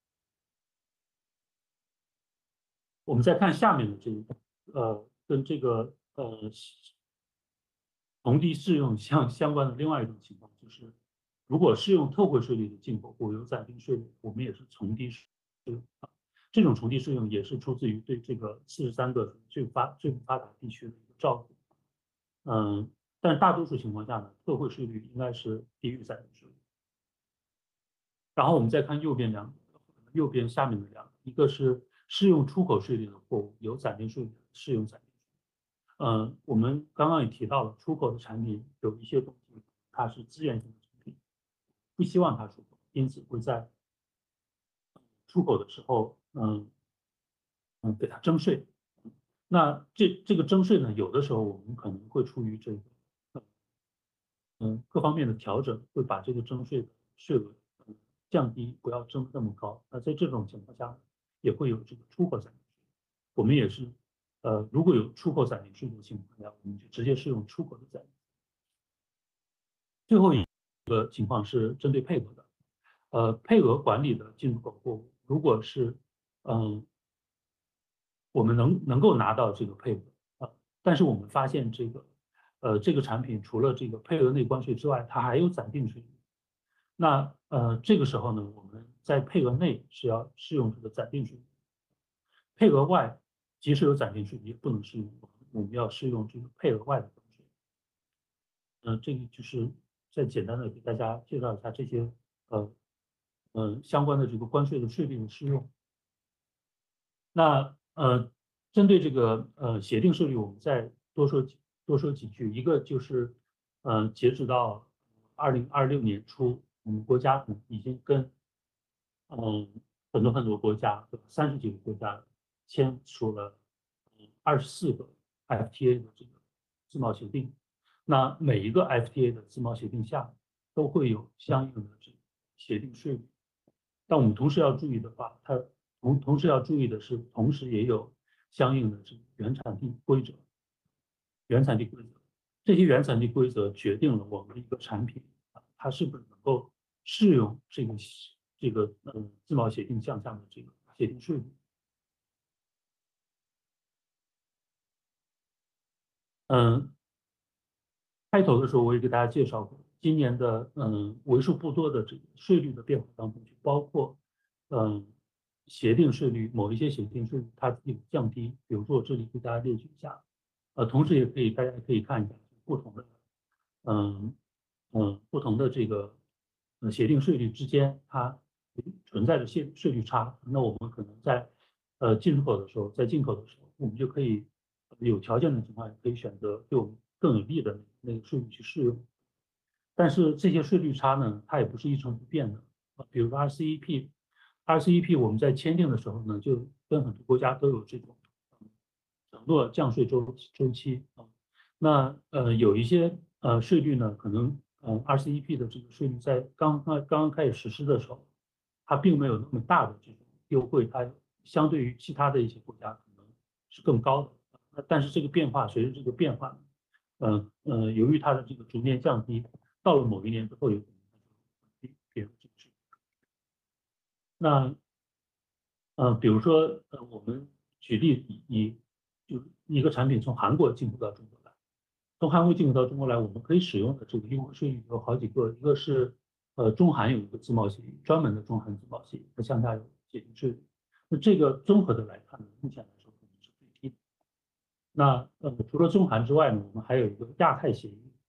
我们再看下面的这个，呃，跟这个呃同地适用相相关的另外一种情况，就是如果适用特惠税率的进口货有暂定税率，我们也是从低适用。这种从低适用也是出自于对这个四十三个最发最不发达地区的一个照顾。嗯，但是大多数情况下呢，特惠税率应该是低于暂定税率。然后我们再看右边两个，右边下面的两个，一个是适用出口税率的货物有暂定税率，适用暂定税率。嗯，我们刚刚也提到了，出口的产品有一些东西它是自愿性的产品，不希望它出口，因此会在出口的时候，嗯嗯，给它征税。那这这个征税呢，有的时候我们可能会出于这个嗯各方面的调整，会把这个征税的税额嗯降低，不要征那么高。那在这种情况下，也会有这个出口暂定税。我们也是，呃，如果有出口暂定税的情况下，我们就直接适用出口的暂定。最后一个情况是针对配额的，呃，配额管理的进出口货物，如果是嗯我们能能够拿到这个配额啊，但是我们发现这个呃这个产品除了这个配额内关税之外，它还有暂定税率。那呃这个时候呢，我们在配额内是要适用这个暂定税率，配额外即使有暂定税率也不能适用，我们要适用这个配额外的关税。嗯、呃，这个就是再简单的给大家介绍一下这些呃呃相关的这个关税的税率的适用。那呃，针对这个呃协定税率，我们再多说几多说几句。一个就是，呃，截止到二零二六年初，我们国家呢已经跟嗯很多很多国家，三十几个国家签署了嗯二十四个 F T A 的这个自贸协定。那每一个 F T A 的自贸协定下都会有相应的这个协定税率。但我们同时要注意的话，它同同时要注意的是，同时也有相应的这个原产地规则、原产地规则。这些原产地规则决定了我们的一个产品啊，它是不是能够适用这个这个嗯自贸协定项下的这个协定税率。嗯，开头的时候我也给大家介绍过，今年的嗯为数不多的这个税率的变化当中，就包括嗯协定税率，某一些协定税率它有降低，比如说我这里给大家列举一下，呃，同时也可以大家可以看一下不同的嗯嗯不同的这个呃协定税率之间它存在着税税率差，那我们可能在呃进出口的时候，在进口的时候，我们就可以有条件的情况下可以选择对我们更有利的那个税率去适用。但是这些税率差呢，它也不是一成不变的啊。比如说 R C E P，R C E P 我们在签订的时候呢，就跟很多国家都有这种承诺降税周周期啊。那呃有一些呃税率呢，可能呃 R C E P 的这个税率在刚刚刚刚开始实施的时候，它并没有那么大的这种优惠，它相对于其他的一些国家可能是更高的。那但是这个变化随着这个变化，嗯呃呃，由于它的这个逐年降低，到了某一年之后，有可能它就变成这个税。那呃，比如说呃，我们举例以以就一个产品从韩国进口到中国来。从韩国进口到中国来，我们可以使用的这个优惠税率有好几个，一个是呃中韩有一个自贸协议，专门的中韩自贸协议，它向下有协定税率。那这个综合的来看呢，目前来说可能是最低的。那呃除了中韩之外呢，我们还有一个亚太协议。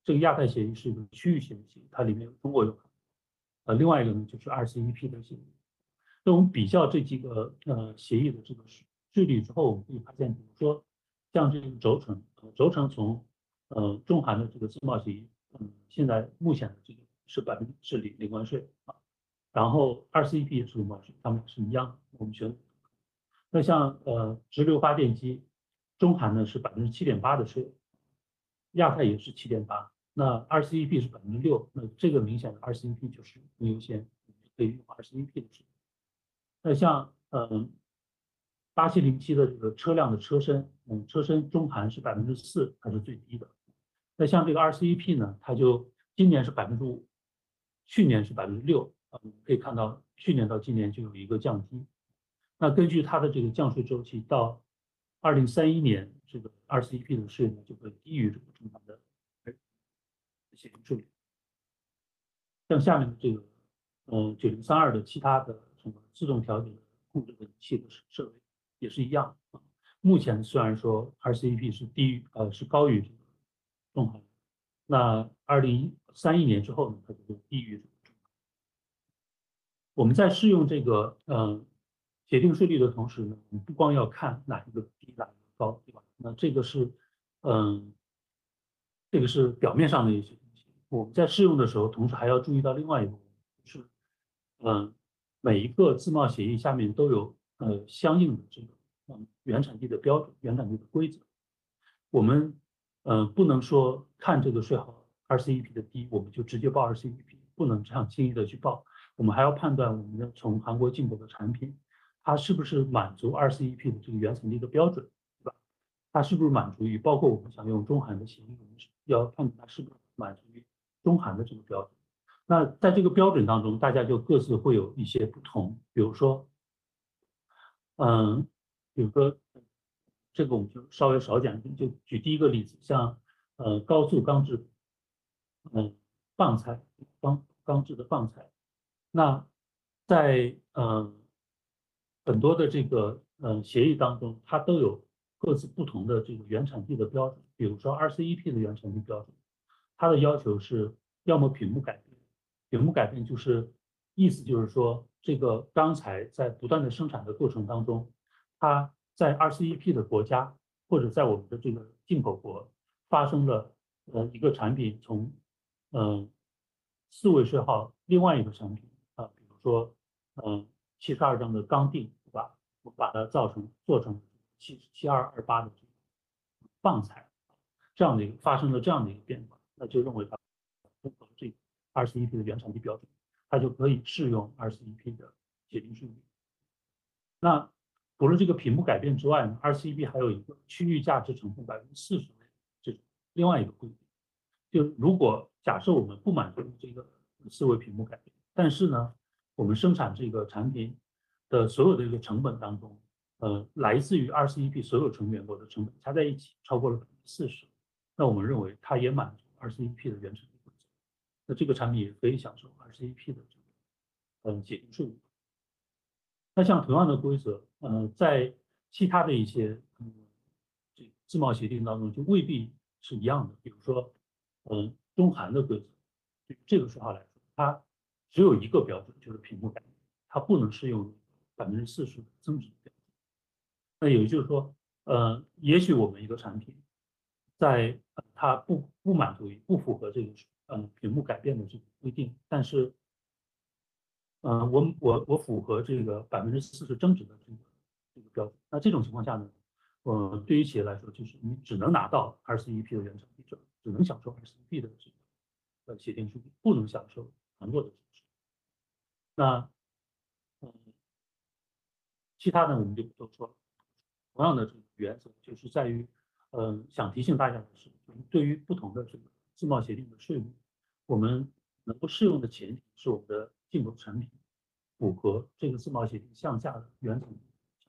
这个亚太协议是一个区域性的协议，它里面有中国有含，呃，另外一个呢就是 R C E P 的协议。那我们比较这几个呃协议的这个顺利之后，我们可以发现，比如说像这个轴承，呃、轴承从呃中韩的这个自贸协议，嗯，现在目前的这个是百分之是零零关税啊，然后 R C E P 也是零关税，它们是一样的，我们选。那像呃直流发电机，中韩呢是百分之七点八的税，亚太也是七点八，那 R C E P 是百分之六，那这个明显的 R C E P 就是更优先，可以用 R C E P 的税。那像嗯八七零七的这个车辆的车身，嗯，车身中韩是百分之四，它是最低的。那像这个 R C E P 呢，它就今年是百分之五，去年是百分之六，啊，你可以看到去年到今年就有一个降低。那根据它的这个降税周期，到二零三一年，这个 R C E P 的税呢就会低于这个中韩的协定税率。像下面的这个，嗯，九零三二的其他的什么自动调节的控制的仪器的设备也是一样啊。目前虽然说 R C E P 是低于呃是高于这个中韩，那二零三一年之后呢，它就会低于这个中韩。我们在适用这个嗯协定税率的同时呢，我们不光要看哪一个低哪一个高，对吧？那这个是嗯这个是表面上的一些东西。我们在适用的时候，同时还要注意到另外一个问题，就是，嗯，每一个自贸协议下面都有呃相应的这个嗯原产地的标准、原产地的规则。我们呃不能说看这个税号 R C E P 的低，我们就直接报 R C E P，不能这样轻易的去报。我们还要判断我们的从韩国进口的产品，它是不是满足 R C E P 的这个原产地的标准，对吧？它是不是满足于包括我们想用中韩的协议，我们要判断它是不是满足于中韩的这个标准。那在这个标准当中，大家就各自会有一些不同，比如说，嗯，比如说这个我们就稍微少讲一点，就举第一个例子，像呃高速钢制，嗯，棒材钢钢制的棒材，那在呃很多的这个呃协议当中，它都有各自不同的这个原产地的标准。比如说 R C E P 的原产地标准，它的要求是要么品目改变，品目改变就是意思就是说，这个钢材在不断的生产的过程当中，它在 R C E P 的国家或者在我们的这个进口国发生了呃一个产品从嗯、呃、四位税号另外一个产品啊、呃，比如说嗯七十二章的钢锭，对吧？我把它造成做成七七二二八的这个棒材，这样的一个发生了这样的一个变化，那就认为它符合这个 R C E P 的原产地标准，它就可以适用 R C E P 的协定税率。那除了这个品目改变之外呢，R C E P 还有一个区域价值成分百分之四十的这种另外一个规定，就如果假设我们不满足这个四位品目改变，但是呢，我们生产这个产品的所有的一个成本当中，呃，来自于 R C E P 所有成员国的成本加在一起超过了百分之四十，那我们认为它也满足 R C E P 的原产地规则，那这个产品也可以享受 R C E P 的这个嗯协定税率。那像同样的规则，呃，在其他的一些嗯这自贸协定当中就未必是一样的。比如说，嗯，中韩的规则，对于这个税号来说，它只有一个标准，就是品目改变，它不能适用百分之四十的增值标准。那也就是说，呃，也许我们一个产品在呃它不不满足于不符合这个嗯、呃、品目改变的这个规定，但是呃，我我我符合这个百分之四十增值的这个这个标准。那这种情况下呢，呃，对于企业来说，就是你只能拿到 R C E P 的原产地证，只能享受 R C E P 的这个呃协定税率，不能享受韩国的这个税。那嗯，其他呢我们就不多说了。同样的这个原则就是在于，嗯，想提醒大家的是，就是对于不同的这个自贸协定的税率，我们能够适用的前提是我们的进口产品符合这个自贸协定项下的原则。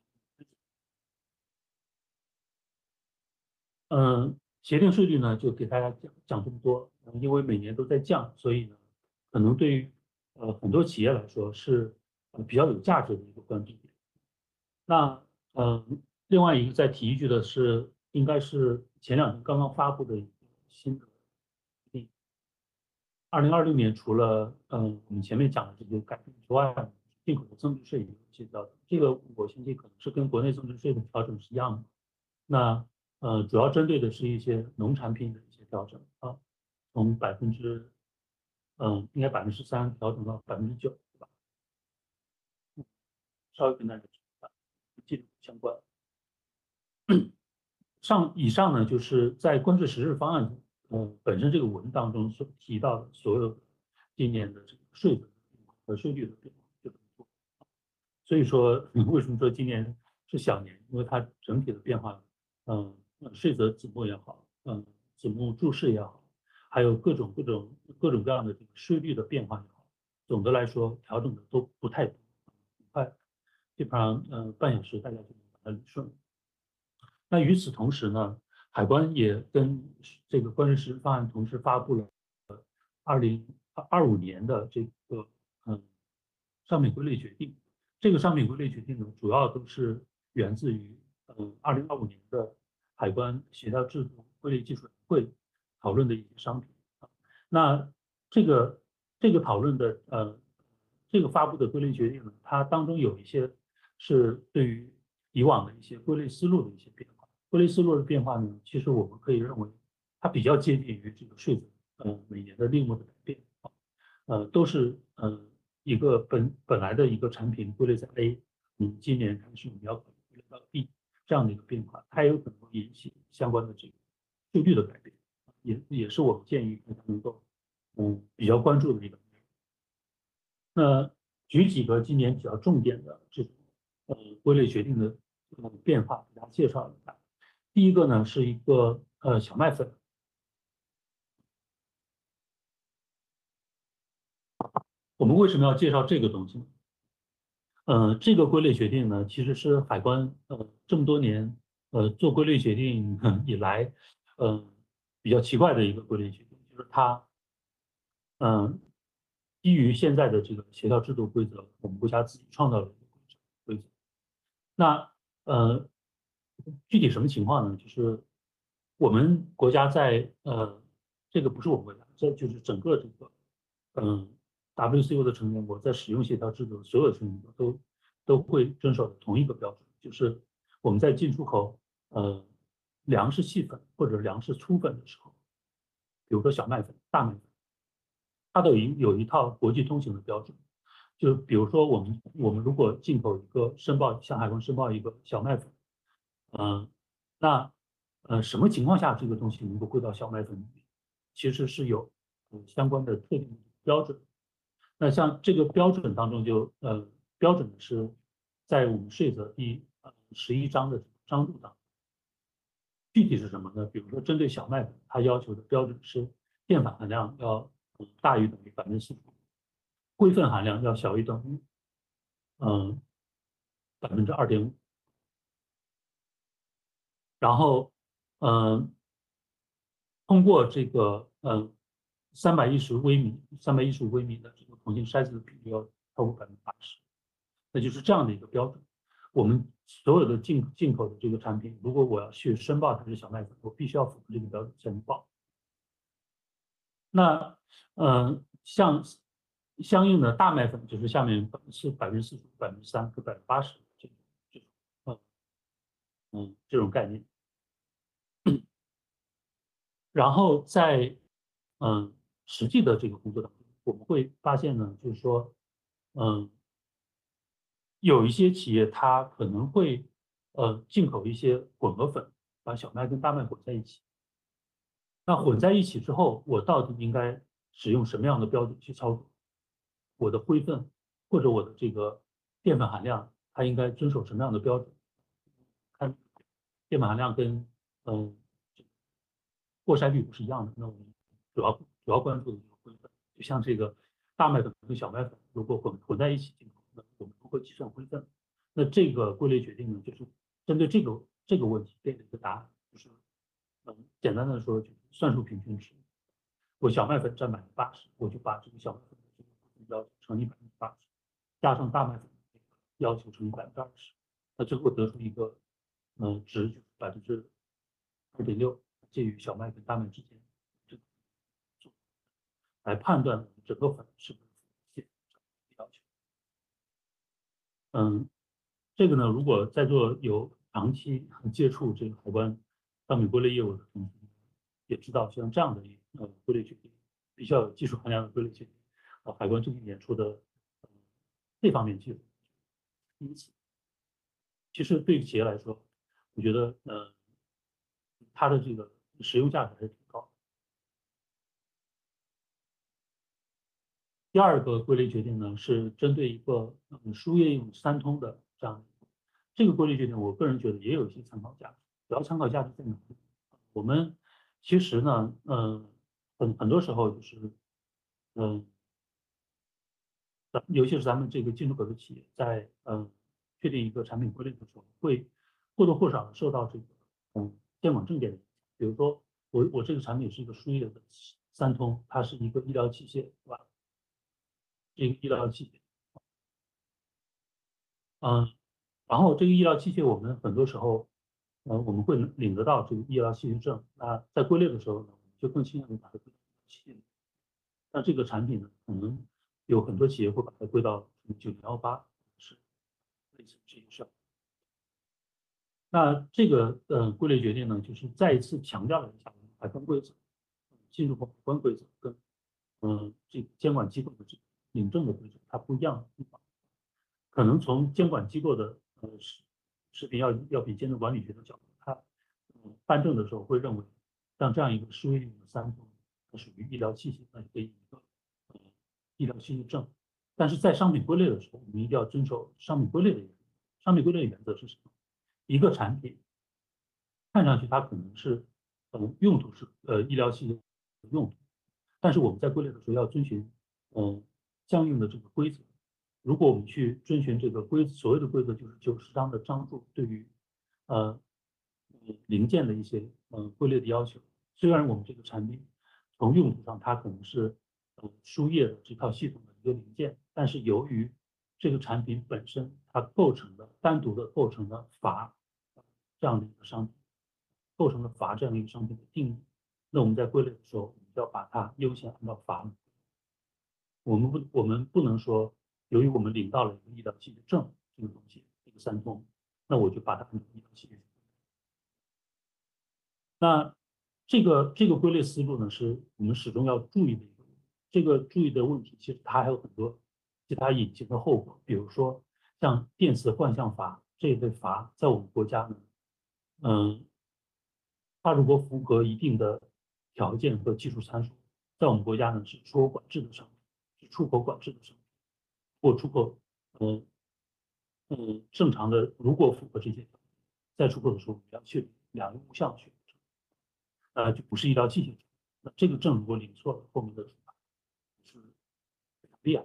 嗯，协定税率呢，就给大家讲讲这么多。因为每年都在降，所以呢，可能对于呃很多企业来说是呃比较有价值的一个关注点。那嗯，另外一个再提一句的是，应该是前两天刚刚发布的一个新的规定， 二零二六年除了嗯我们前面讲的这些改变之外，进口的增值税也有一些调整。这个我相信可能是跟国内增值税的调整是一样的。那呃主要针对的是一些农产品的一些调整啊，从百分之嗯应该百分之三调整到百分之九，对吧？稍微跟大家记录相关。上以上呢，就是在关税实施方案中，呃，本身这个文当中所提到的所有今年的这个税的和税率的变化就这么做。所以说，为什么说今年是小年？因为它整体的变化，嗯、呃，税则子目也好，嗯、呃，子目注释也好，还有各种各种各种各样的这个税率的变化也好，总的来说调整的都不太多，很快，基本上嗯、呃、半小时大家就能把它理顺。那与此同时呢，海关也跟这个关税实施方案同时发布了二零二五年的这个嗯商品归类决定。这个商品归类决定呢，主要都是源自于嗯二零二五年的海关协调制度归类技术委员会讨论的一些商品。那这个这个讨论的呃这个发布的归类决定呢，它当中有一些是对于以往的一些归类思路的一些变化。归类思路的变化呢，其实我们可以认为它比较接近于这个税则，呃，每年的利率的改变，呃，都是呃一个本本来的一个产品归类在 A，你今年开始你要考虑归类到 B 这样的一个变化，它也有可能会引起相关的这个税率的改变，也也是我们建议大家能够嗯比较关注的一个。那举几个今年比较重点的这种呃归类决定的呃变化，给大家介绍一下。第一个呢是一个呃小麦粉，我们为什么要介绍这个东西呢？呃，这个归类决定呢，其实是海关呃这么多年呃做归类决定以来，呃比较奇怪的一个归类决定，就是它嗯、呃基于现在的这个协调制度规则，我们国家自己创造了一个规则规则。那呃具体什么情况呢？就是我们国家在呃这个不是我们国家，这就是整个这个嗯 W C O 的成员国在使用协调制度，所有的成员国都都会遵守的同一个标准，就是我们在进出口呃粮食细粉或者粮食粗粉的时候，比如说小麦粉、大麦粉，它都有一有一套国际通行的标准。就比如说我们我们如果进口一个申报向海关申报一个小麦粉，嗯、呃，那呃什么情况下这个东西能够归到小麦粉里面，其实是有呃相关的特定的标准。那像这个标准当中就呃标准的是在我们税则第呃十一章的章录当中，具体是什么呢？比如说针对小麦粉，它要求的标准是淀粉含量要大于等于百分之四十五，灰分含量要小于等于嗯百分之二点五，然后嗯、呃通过这个嗯三百一十微米、三百一十五微米的这个铜镜筛子的比例要超过百分之八十，那就是这样的一个标准。我们所有的进进口的这个产品，如果我要去申报它是小麦粉，我必须要符合这个标准才能报。那呃，像相应的大麦粉，就是下面是百分之四十、百分之三和百分之八十这种这种嗯嗯这种概念。然后在嗯实际的这个工作当中，我们会发现呢，就是说嗯有一些企业它可能会呃进口一些混合粉，把小麦跟大麦混在一起。那混在一起之后，我到底应该使用什么样的标准去操作？我的灰分或者我的这个淀粉含量，它应该遵守什么样的标准？看淀粉含量跟嗯过筛率不是一样的，那我们主要主要关注的就是灰分。就像这个大麦粉跟小麦粉如果混混在一起进口，那我们如何计算灰分？那这个归类决定呢，就是针对这个这个问题给了一个答案，就是嗯简单的说就是算术平均值。我小麦粉占百分之八十，我就把这个小麦粉的这个要求乘以百分之八十，加上大麦粉的这个要求乘以百分之二十，那最后得出一个嗯、呃值就是百分之二点六，介于小麦跟大麦之间。这个来判断整个粉是不是符合系统的要求。嗯，这个呢，如果在座有长期接触这个海关商品归类业务的同学，也知道像这样的一呃归类决定，比较有技术含量的归类决定，呃，海关这一年出的呃这方面技术，因此，其实对于企业来说，我觉得呃它的这个实用价值还是挺高的。第二个归类决定呢，是针对一个嗯输业用三通的这样的一个这个归类决定，我个人觉得也有一些参考价值。主要参考价值在哪里？我们其实呢，嗯、很很多时候就是，嗯、咱尤其是咱们这个进出口的企业，在嗯确定一个产品归类的时候，会或多或少的受到这个嗯监管证件的影响。比如说，我我这个产品是一个输液的三通，它是一个医疗器械，对吧？这个医疗器械。嗯，然后这个医疗器械，我们很多时候，呃，我们会领得到这个医疗器械证。那在归类的时候呢，我们就更倾向于把它归到器械里。那这个产品呢，可能有很多企业会把它归到九零幺八，是类似这个事儿。那这个呃归类决定呢，就是再一次强调了一下我们海关规则、进入口海关规则跟嗯、呃、这个监管机构的这个领证的规则它不一样的地方。可能从监管机构的呃食食品药药品监督管理局的角度，它嗯办证的时候会认为，像这样一个输液用的三种，它属于医疗器械，那就给予一个呃医疗器械证。但是在商品归类的时候，我们一定要遵守商品归类的原则。商品归类的原则是什么？一个产品看上去它可能是嗯用途是呃医疗器械的用途，但是我们在归类的时候要遵循嗯相应的这个规则。如果我们去遵循这个规所谓的规则，就是九十章的章注对于呃零件的一些呃归类的要求。虽然我们这个产品从用途上它可能是呃输液的这套系统的一个零件，但是由于这个产品本身它构成的单独的构成了阀这样的一个商品，构成了阀这样的一个商品的定义，那我们在归类的时候，我们就要把它优先按照阀。我们不我们不能说，由于我们领到了一个医疗器械证这个东西，这个三通，那我就把它按照医疗器械。那这个这个归类思路呢，是我们始终要注意的一个。这个注意的问题，其实它还有很多其他隐形的后果，比如说像电磁幻象阀这一类阀，在我们国家呢，嗯，它如果符合一定的条件和技术参数，在我们国家呢是出口管制的商品，是出口管制的商品。或出口，嗯嗯，正常的，如果符合这些条件，在出口的时候，我们要去两个物项去，呃，就不是医疗器械。那这个证如果领错了，后面的处罚是非常厉害。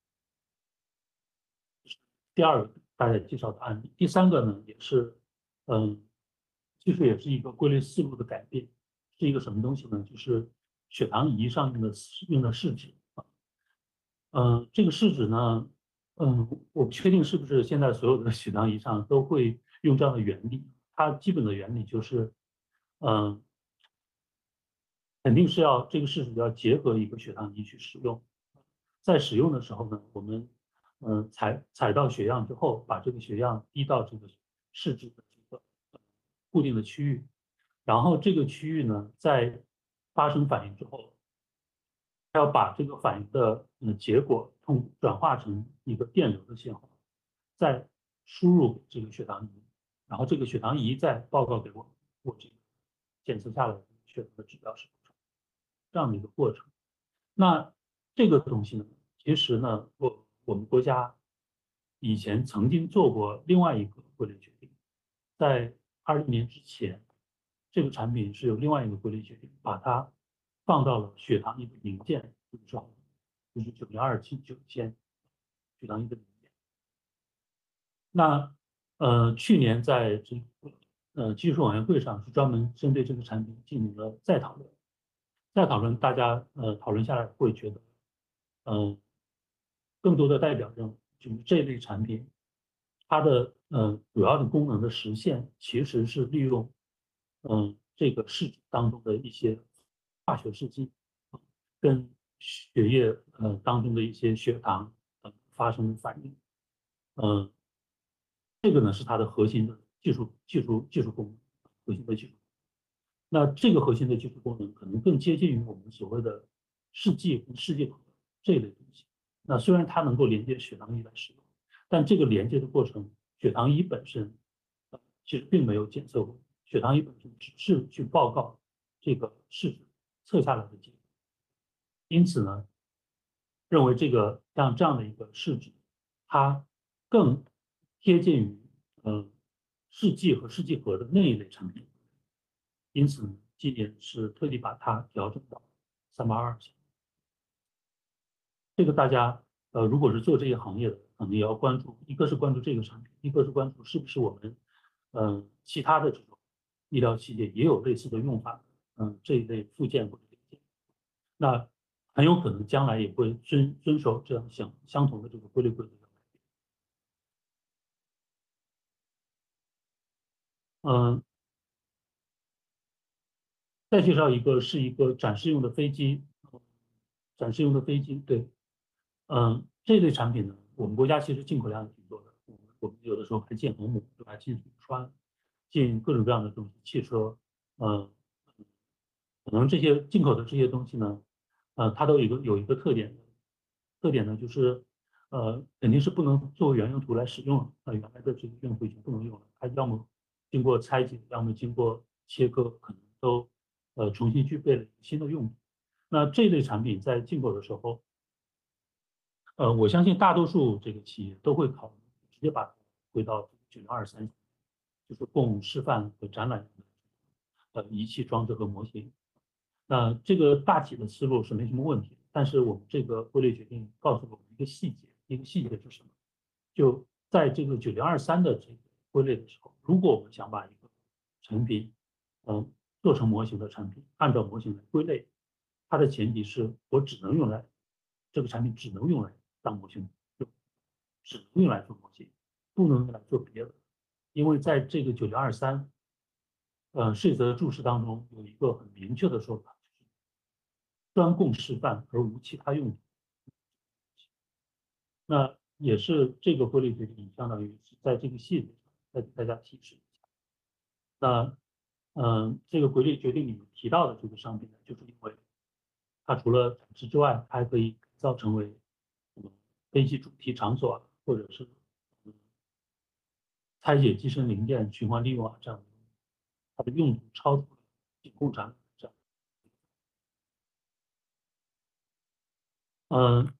第二个大家介绍的案例，第三个呢，也是，嗯，其实也是一个归类思路的改变，是一个什么东西呢？就是血糖仪上用的用的试纸啊，嗯，这个试纸呢，嗯，我不确定是不是现在所有的血糖仪上都会用这样的原理。它基本的原理就是，嗯，肯定是要这个试纸要结合一个血糖仪去使用。在使用的时候呢，我们嗯采采到血样之后，把这个血样滴到这个试纸的这个固定的区域，然后这个区域呢，在发生反应之后，它要把这个反应的嗯结果通转化成一个电流的信号，再输入给这个血糖仪，然后这个血糖仪再报告给我，我这个检测下来的血糖的指标是多少，这样的一个过程。那这个东西呢，其实呢，我我们国家以前曾经做过另外一个归类决定，在二零年之前，这个产品是有另外一个归类决定，把它放到了血糖仪的零件上，就是九零二七九千血糖仪的零件。那呃，去年在这个呃技术委员会上是专门针对这个产品进行了再讨论，再讨论，大家呃讨论下来会觉得，嗯、呃，更多的代表认为，就是这类产品，它的呃主要的功能的实现其实是利用，嗯、呃，这个试纸当中的一些化学试剂，跟血液呃当中的一些血糖呃发生反应。嗯、这个呢是它的核心的技术技术技术功能，核心的技术。那这个核心的技术功能可能更接近于我们所谓的试剂跟试剂口这一类东西。那虽然它能够连接血糖仪来使用，但这个连接的过程，血糖仪本身呃其实并没有检测过，血糖仪本身只是去报告这个试纸测下来的结果。因此呢，认为这个像这样的一个试纸，它更贴近于呃试剂和试剂盒的那一类产品。因此呢，今年是特地把它调整到三八二线。这个大家呃，如果是做这些行业的，可能也要关注，一个是关注这个产品，一个是关注是不是我们嗯、呃、其他的这种医疗器械也有类似的用法，嗯、呃、这一类附件或者零件，那很有可能将来也会遵遵守这样相相同的这个规律规则。嗯、呃，再介绍一个是一个展示用的飞机，展示用的飞机，对。嗯，这类产品呢，我们国家其实进口量也挺多的。我们我们有的时候还进航母，对吧？进水船，进各种各样的东西，汽车，嗯，可能这些进口的这些东西呢，呃，它都有一个有一个特点，特点呢就是，呃，肯定是不能作为原用途来使用了，那原来的这个用途已经不能用了，它要么经过拆解，要么经过切割，可能都呃重新具备了新的用途。那这类产品在进口的时候，呃，我相信大多数这个企业都会考虑直接把它归到九零二三，就是供示范和展览用的呃仪器装置和模型。那这个大体的思路是没什么问题，但是我们这个规律决定告诉了我们一个细节，一个细节是什么？就在这个九零二三的这个归类的时候，如果我们想把一个产品，嗯，做成模型的产品，按照模型来归类，它的前提是我只能用来这个产品只能用来当模型用，只能用来做模型，不能用来做别的。因为在这个九零二三，呃，税则注释当中有一个很明确的说法，就是专供示范而无其他用途。那也是这个规律决定，相当于是在这个细节上再给大家提示一下。那嗯、呃这个规律决定里面提到的这个商品呢，就是因为它除了展示之外，它还可以改造成为嗯飞机主题场所啊，或者是嗯拆解机身零件循环利用啊这样的，它的用途超出了仅供展览这样。嗯，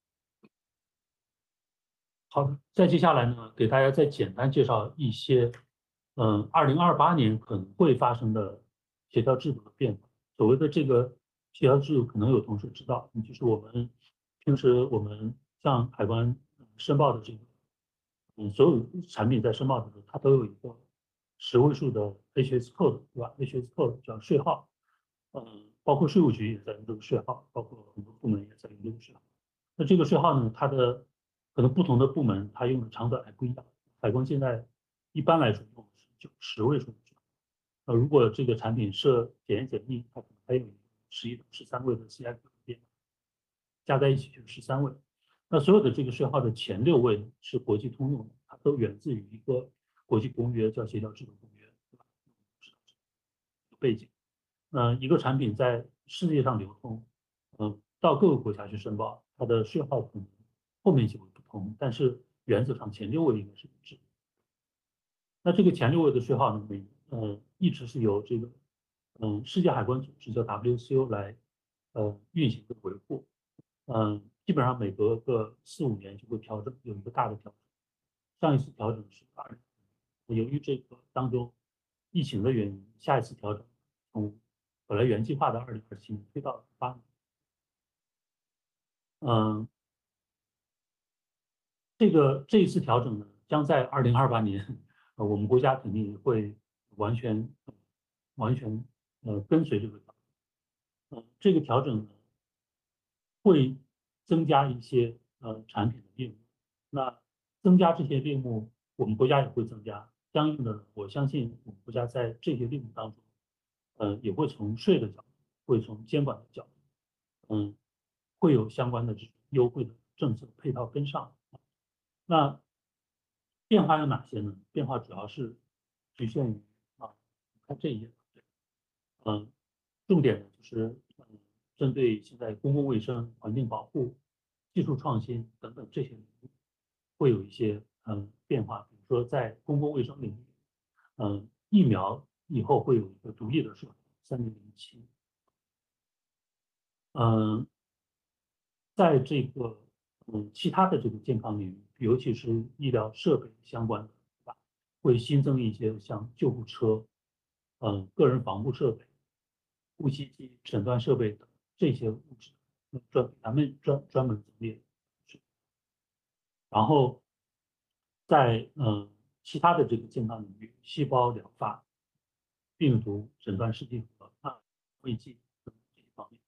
好的，再接下来呢，给大家再简单介绍一些，嗯，二零二八年可能会发生的协调制度的变化。所谓的这个协调制度，可能有同事知道，就是我们平时我们向海关申报的这个，嗯，所有产品在申报的时候，它都有一个十位数的 H S code，对吧？H S code 叫税号，嗯，包括税务局也在用这个税号，包括很多部门也在用这个税号。那这个税号呢，它的可能不同的部门它用的长短还不一样。海关现在一般来说用的是九十位数的税号。那如果这个产品设检验检疫，它可能还有一个十一到十三位的 C I Q 编码，加在一起就是十三位。那所有的这个税号的前六位是国际通用的，它都源自于一个国际公约，叫协调制度公约，对吧？知道这个背景。那一个产品在世界上流通，嗯，到各个国家去申报，它的税号可能后面几位不同，但是原则上前六位应该是一致。那这个前六位的税号呢，每呃一直是由这个嗯世界海关组织叫 W C O 来呃运行跟维护，嗯，基本上每隔个四五年就会调整，有一个大的调整。上一次调整是二零，由于这个当中疫情的原因，下一次调整从本来原计划的二零二七年推到八年。嗯，这个这一次调整呢，将在二零二八年，呃，我们国家肯定会完全完全呃跟随这个调整。嗯，这个调整呢会增加一些呃产品的业务，那增加这些类目，我们国家也会增加。相应的，我相信我们国家在这些类目当中，呃，也会从税的角度，会从监管的角度，嗯。 会有相关的这种优惠的政策配套跟上。那变化有哪些呢？变化主要是局限于啊，看这一页，嗯，重点呢就是嗯，针对现在公共卫生、环境保护、技术创新等等这些领域，会有一些嗯变化。比如说在公共卫生领域，嗯，疫苗以后会有一个独立的社三零零七，嗯，在这个嗯其他的这个健康领域，尤其是医疗设备相关的，对吧？会新增一些像救护车、嗯个人防护设备、呼吸机、诊断设备等这些物质，专咱们专专门增列。然后在嗯其他的这个健康领域，细胞疗法、病毒诊断试剂和抗胃剂等这些方面。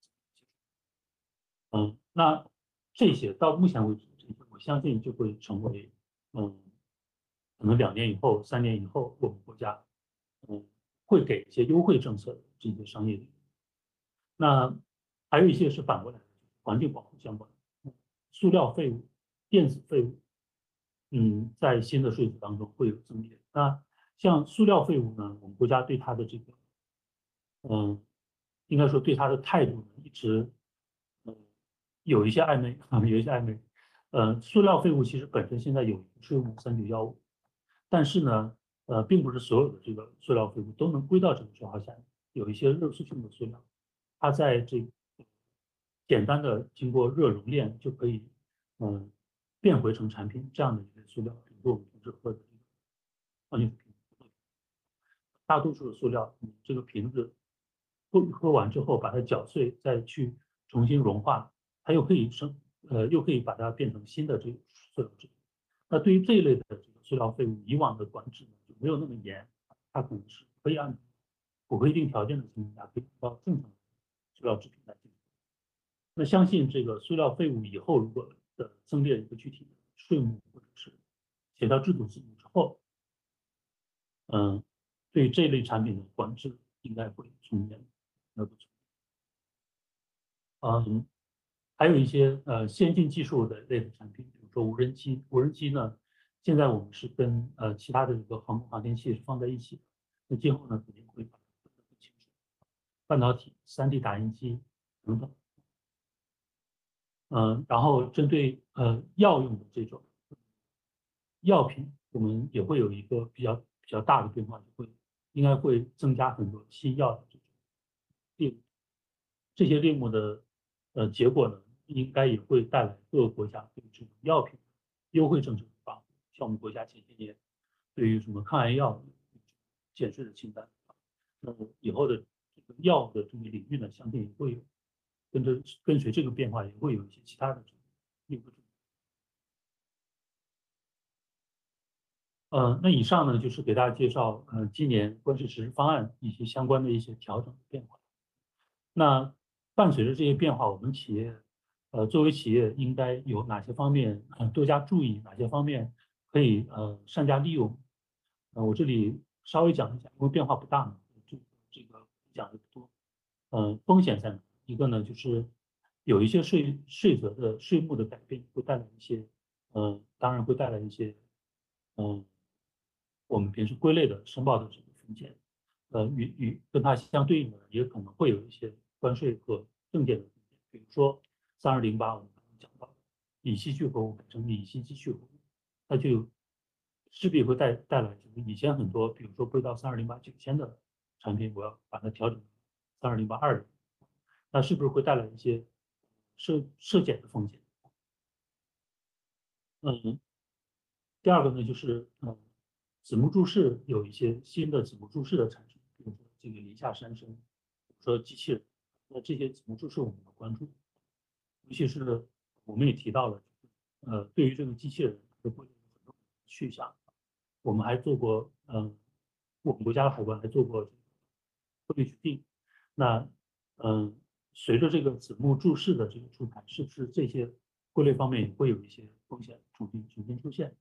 嗯，那这些到目前为止，这些我相信就会成为，嗯，可能两年以后、三年以后，我们国家，嗯，会给一些优惠政策的这些商业领域。那还有一些是反过来的，环境保护相关的，塑料废物、电子废物，嗯，在新的税组当中会有增列。那像塑料废物呢，我们国家对它的这个，嗯，应该说对它的态度呢，一直，嗯，有一些暧昧啊，有一些暧昧。呃，塑料废物其实本身现在有一个税务三九幺五，但是呢，呃，并不是所有的这个塑料废物都能归到这个税号下面，有一些热塑性的塑料，它在这个简单的经过热熔炼就可以，嗯，变回成产品这样的一类塑料，比如说我们平时喝的这个矿泉水瓶，大多数的塑料，你这个瓶子喝喝完之后把它搅碎，再去重新融化，它又可以生呃又可以把它变成新的这个塑料制品。那对于这一类的这个塑料废物，以往的管制呢就没有那么严，它可能是可以按符合一定条件的情况下，可以到正常的塑料制品来进行。那相信这个塑料废物以后如果的增列一个具体的税目或者是协调制度制度之后，嗯，对这类产品的管制应该会从严而不从。嗯，还有一些呃先进技术的类的产品，比如说无人机。无人机呢，现在我们是跟呃其他的这个航空航天器是放在一起的，那今后呢肯定会把它分得更清楚。半导体、三 D 打印机等等。嗯，然后针对呃药用的这种药品，我们也会有一个比较比较大的变化，就会应该会增加很多新药的这种列目。这些列目的呃结果呢，应该也会带来各个国家对这种药品优惠政策的发布。像我们国家前些年对于什么抗癌药减税的清单，那么以后的这个药的这个领域呢，相信也会有跟着跟随这个变化，也会有一些其他的这个优惠政策。呃，那以上呢就是给大家介绍呃今年关税实施方案以及相关的一些调整变化。那伴随着这些变化，我们企业呃作为企业应该有哪些方面呃多加注意，哪些方面可以呃善加利用？呃，我这里稍微讲一讲，因为变化不大嘛，这这个讲的不多。呃，风险在哪？一个呢就是有一些税税则的税目的改变会带来一些，呃，当然会带来一些，嗯、我们平时归类的申报的这个风险，呃，与与跟它相对应的也可能会有一些关税和证件的风险，比如说三二零八我们刚刚讲到，乙烯聚合物改成乙烯基聚合物，它就势必会带带来就是以前很多，比如说归到三二零八九千的产品，我要把它调整三二零八二零，那是不是会带来一些涉涉减的风险？嗯，第二个呢，就是嗯，子目注释有一些新的子目注释的产生，比如说这个林下山参，比如说机器人，那这些子目注释我们要关注，尤其是我们也提到了，呃，对于这个机器人的规定有很多去向，我们还做过，嗯，我们国家的海关还做过汇率指定，那嗯，随着这个子目注释的这个出台，是不是这些归类方面也会有一些风险重新重新出现？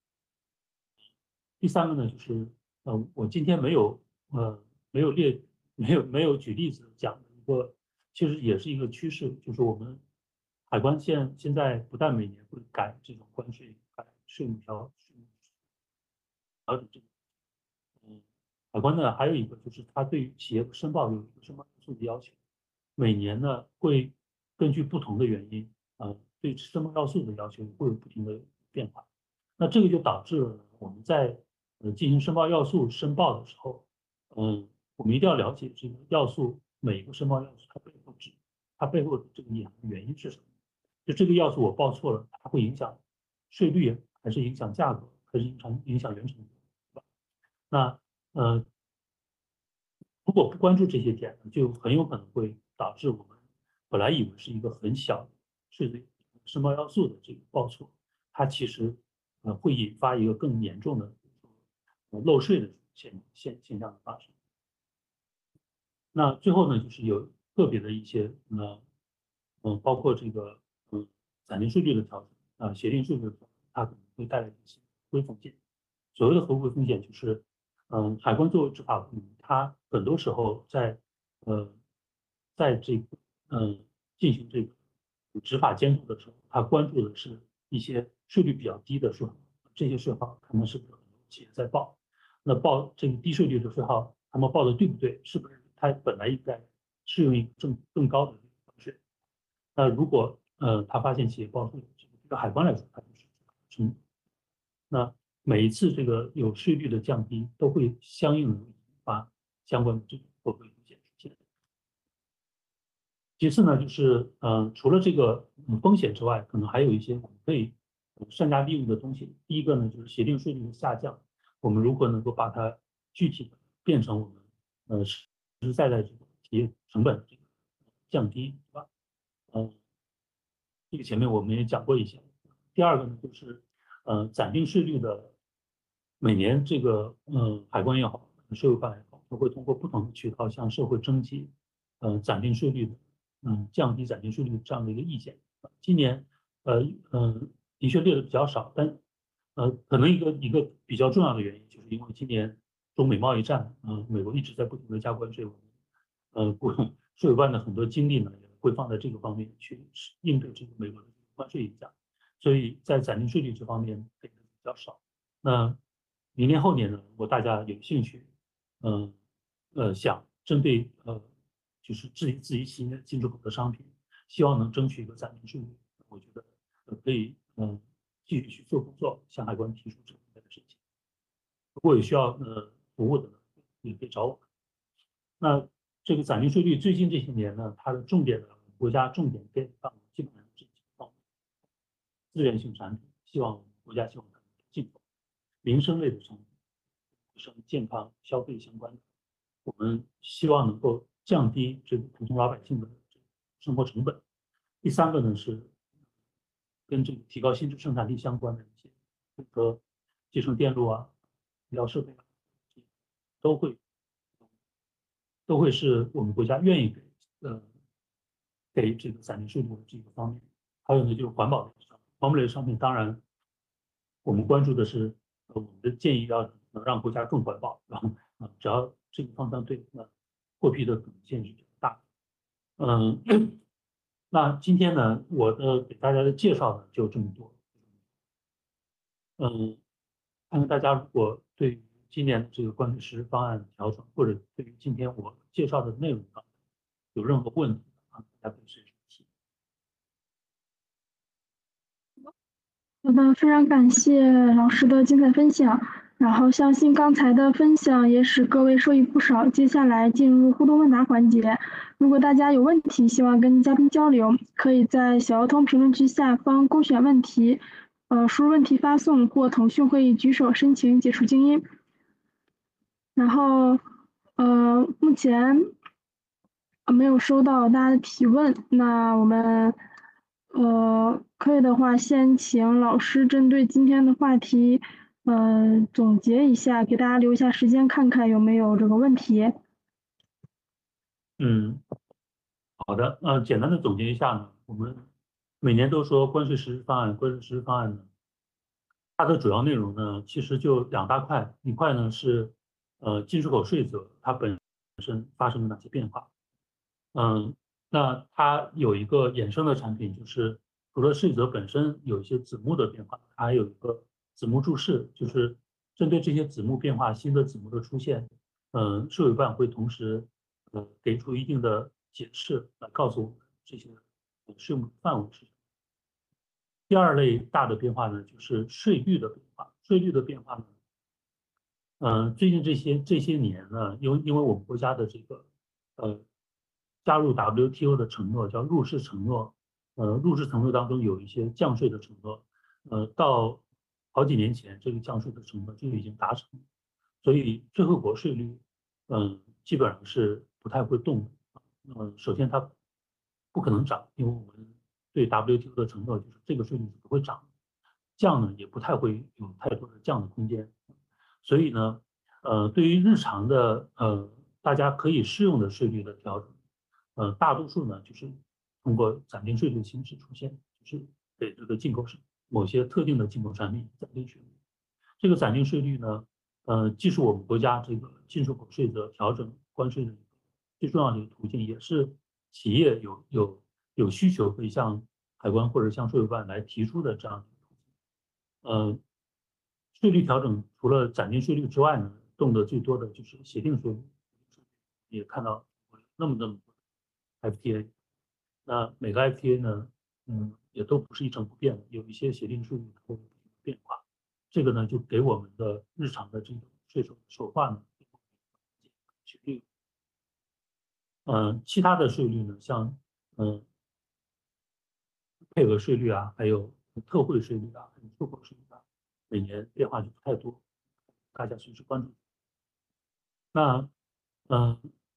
第三个呢，就是呃，我今天没有呃没有列没有没有举例子讲的一个，其实也是一个趋势，就是我们海关现现在不但每年会改这种关税、改税务调税务调整这个，嗯，海关呢还有一个就是它对于企业的申报有一个申报要素的要求，每年呢会根据不同的原因，呃，对申报要素的要求会有不停的变化。那这个就导致了我们在呃进行申报要素申报的时候，嗯，我们一定要了解这个要素每一个申报要素它背后指它背后的这个隐含原因是什么。就这个要素我报错了，它会影响税率，还是影响价格，还是影响影响原成本，对吧？那呃，如果不关注这些点，就很有可能会导致我们本来以为是一个很小的税率申报要素的这个报错，它其实呃会引发一个更严重的比如说呃漏税的现现现象的发生。那最后呢，就是有个别的一些呃嗯，包括这个嗯暂定税率的调整啊，协定税率的调整，它可能会带来一些合规风险。所谓的合规风险就是，嗯，海关作为执法部门，它很多时候在呃在这个嗯进行这个执法监督的时候，它关注的是一些税率比较低的税号，这些税号他们是不是很多企业在报？那报这个低税率的税号，他们报的对不对？是不是它本来应该适用于更更高的关税？那如果呃他发现企业报税，这个对于海关来说，它就是成那每一次这个有税率的降低，都会相应的引发相关的这个合规风险出现。其次呢，就是呃除了这个嗯风险之外，可能还有一些我们可以呃善加利用的东西。第一个呢，就是协定税率的下降，我们如何能够把它具体的变成我们呃实实在在这个企业成本这个降低，对吧？嗯，这个前面我们也讲过一些。第二个呢，就是呃暂定税率的每年这个呃海关也好，税务办也好，都会通过不同的渠道向社会征集呃暂定税率的嗯降低暂定税率这样的一个意见。今年呃嗯、呃、的确列的比较少，但呃可能一个一个比较重要的原因，就是因为今年中美贸易战，嗯、呃、美国一直在不停的加关税，我们呃不税务办的很多精力呢也会放在这个方面去应对这个美国的关税影响，所以在暂定税率这方面给的比较少。那明年后年呢，如果大家有兴趣，嗯呃想针对呃就是自己自己企业进出口的商品，希望能争取一个暂定税率，我觉得呃可以嗯继续去做工作，向海关提出这方面的申请。如果有需要呃服务的呢，也可以找我。那这个暂定税率最近这些年呢，它的重点呢，国家重点给放基本上是几个方面：资源性产品，希望国家希望它能进口；民生类的产品，生健康消费相关的，我们希望能够降低这个普通老百姓的生活成本。第三个呢是跟这个提高新质生产力相关的一些，比如说集成电路啊、医疗设备啊，都会都会是我们国家愿意给呃给这个暂定税率的这个方面。还有呢，就是环保类的商品，环保类的商品，当然我们关注的是，呃，我们的建议要能让国家更环保，然后啊，只要这个方向对，那获批的可能性是比较大的。嗯，那今天呢，我的给大家的介绍呢就这么多。嗯，看看大家如果对于今年的这个关税实施方案调整，或者对于今天我介绍的内容上有任何问题啊，大家可以随时提。 好的，非常感谢老师的精彩分享，然后相信刚才的分享也使各位受益不少。接下来进入互动问答环节，如果大家有问题希望跟嘉宾交流，可以在小鹅通评论区下方勾选问题，呃，输入问题发送或腾讯会议举手申请解除静音。然后，呃，目前呃没有收到大家的提问，那我们呃可以的话，先请老师针对今天的话题，呃，总结一下，给大家留一下时间，看看有没有这个问题。 嗯，好的，呃，简单的总结一下呢，我们每年都说关税实施方案，关税实施方案呢，它的主要内容呢，其实就两大块，一块呢是呃进出口税则它本身发生了哪些变化，嗯，那它有一个衍生的产品，就是除了税则本身有一些子目的变化，它还有一个子目注释，就是针对这些子目变化、新的子目的出现，嗯，税委办会同时呃给出一定的解释，来告诉我们这些税目范围是什么。第二类大的变化呢，就是税率的变化。税率的变化呢，嗯，最近这些这些年呢，因为因为我们国家的这个呃加入 W T O 的承诺叫入世承诺，呃，入世承诺当中有一些降税的承诺，呃，到好几年前这个降税的承诺就已经达成了，所以最后国税率，嗯，基本上是不太会动的。嗯，首先它不可能涨，因为我们对 W T O 的承诺就是这个税率是不会涨的，降呢也不太会有太多的降的空间。所以呢，呃，对于日常的呃大家可以适用的税率的调整，呃，大多数呢就是通过暂定税率的形式出现，就是给这个进口某些特定的进口产品暂定税率。这个暂定税率呢，呃，既是我们国家这个进出口税则调整关税的最重要的一个途径，也是企业有有有需求可以向海关或者向税务办来提出的这样的一个途径。呃，税率调整除了暂定税率之外呢，动的最多的就是协定税率，也看到那么那么多 F T A，那每个 F T A 呢，嗯，也都不是一成不变的，有一些协定税率会有变化，这个呢就给我们的日常的这种税收手划呢，税率，嗯，其他的税率呢，像嗯配额税率啊，还有特惠税率啊，还有出口税率啊，每年变化就不太多，大家随时关注。那嗯，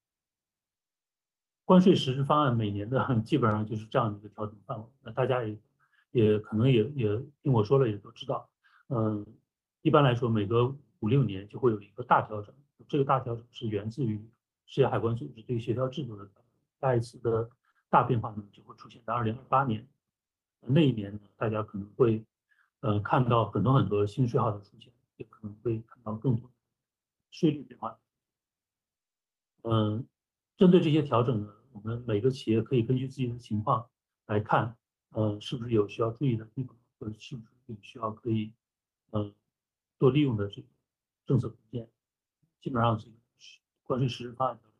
关税实施方案每年的基本上就是这样的一个调整范围。那大家也也可能也也听我说了，也都知道。嗯，一般来说，每隔五六年就会有一个大调整。这个大调整是源自于世界海关组织对协调制度的下一次的大变化呢，就会出现在二零二八年。那一年呢，大家可能会呃看到很多很多新税号的出现，也可能会看到更多税率变化。嗯，针对这些调整呢，我们每个企业可以根据自己的情况来看，呃，是不是有需要注意的地方，或者是不是有需要可以，呃，多利用的这个政策空间。基本上这个关税实施方案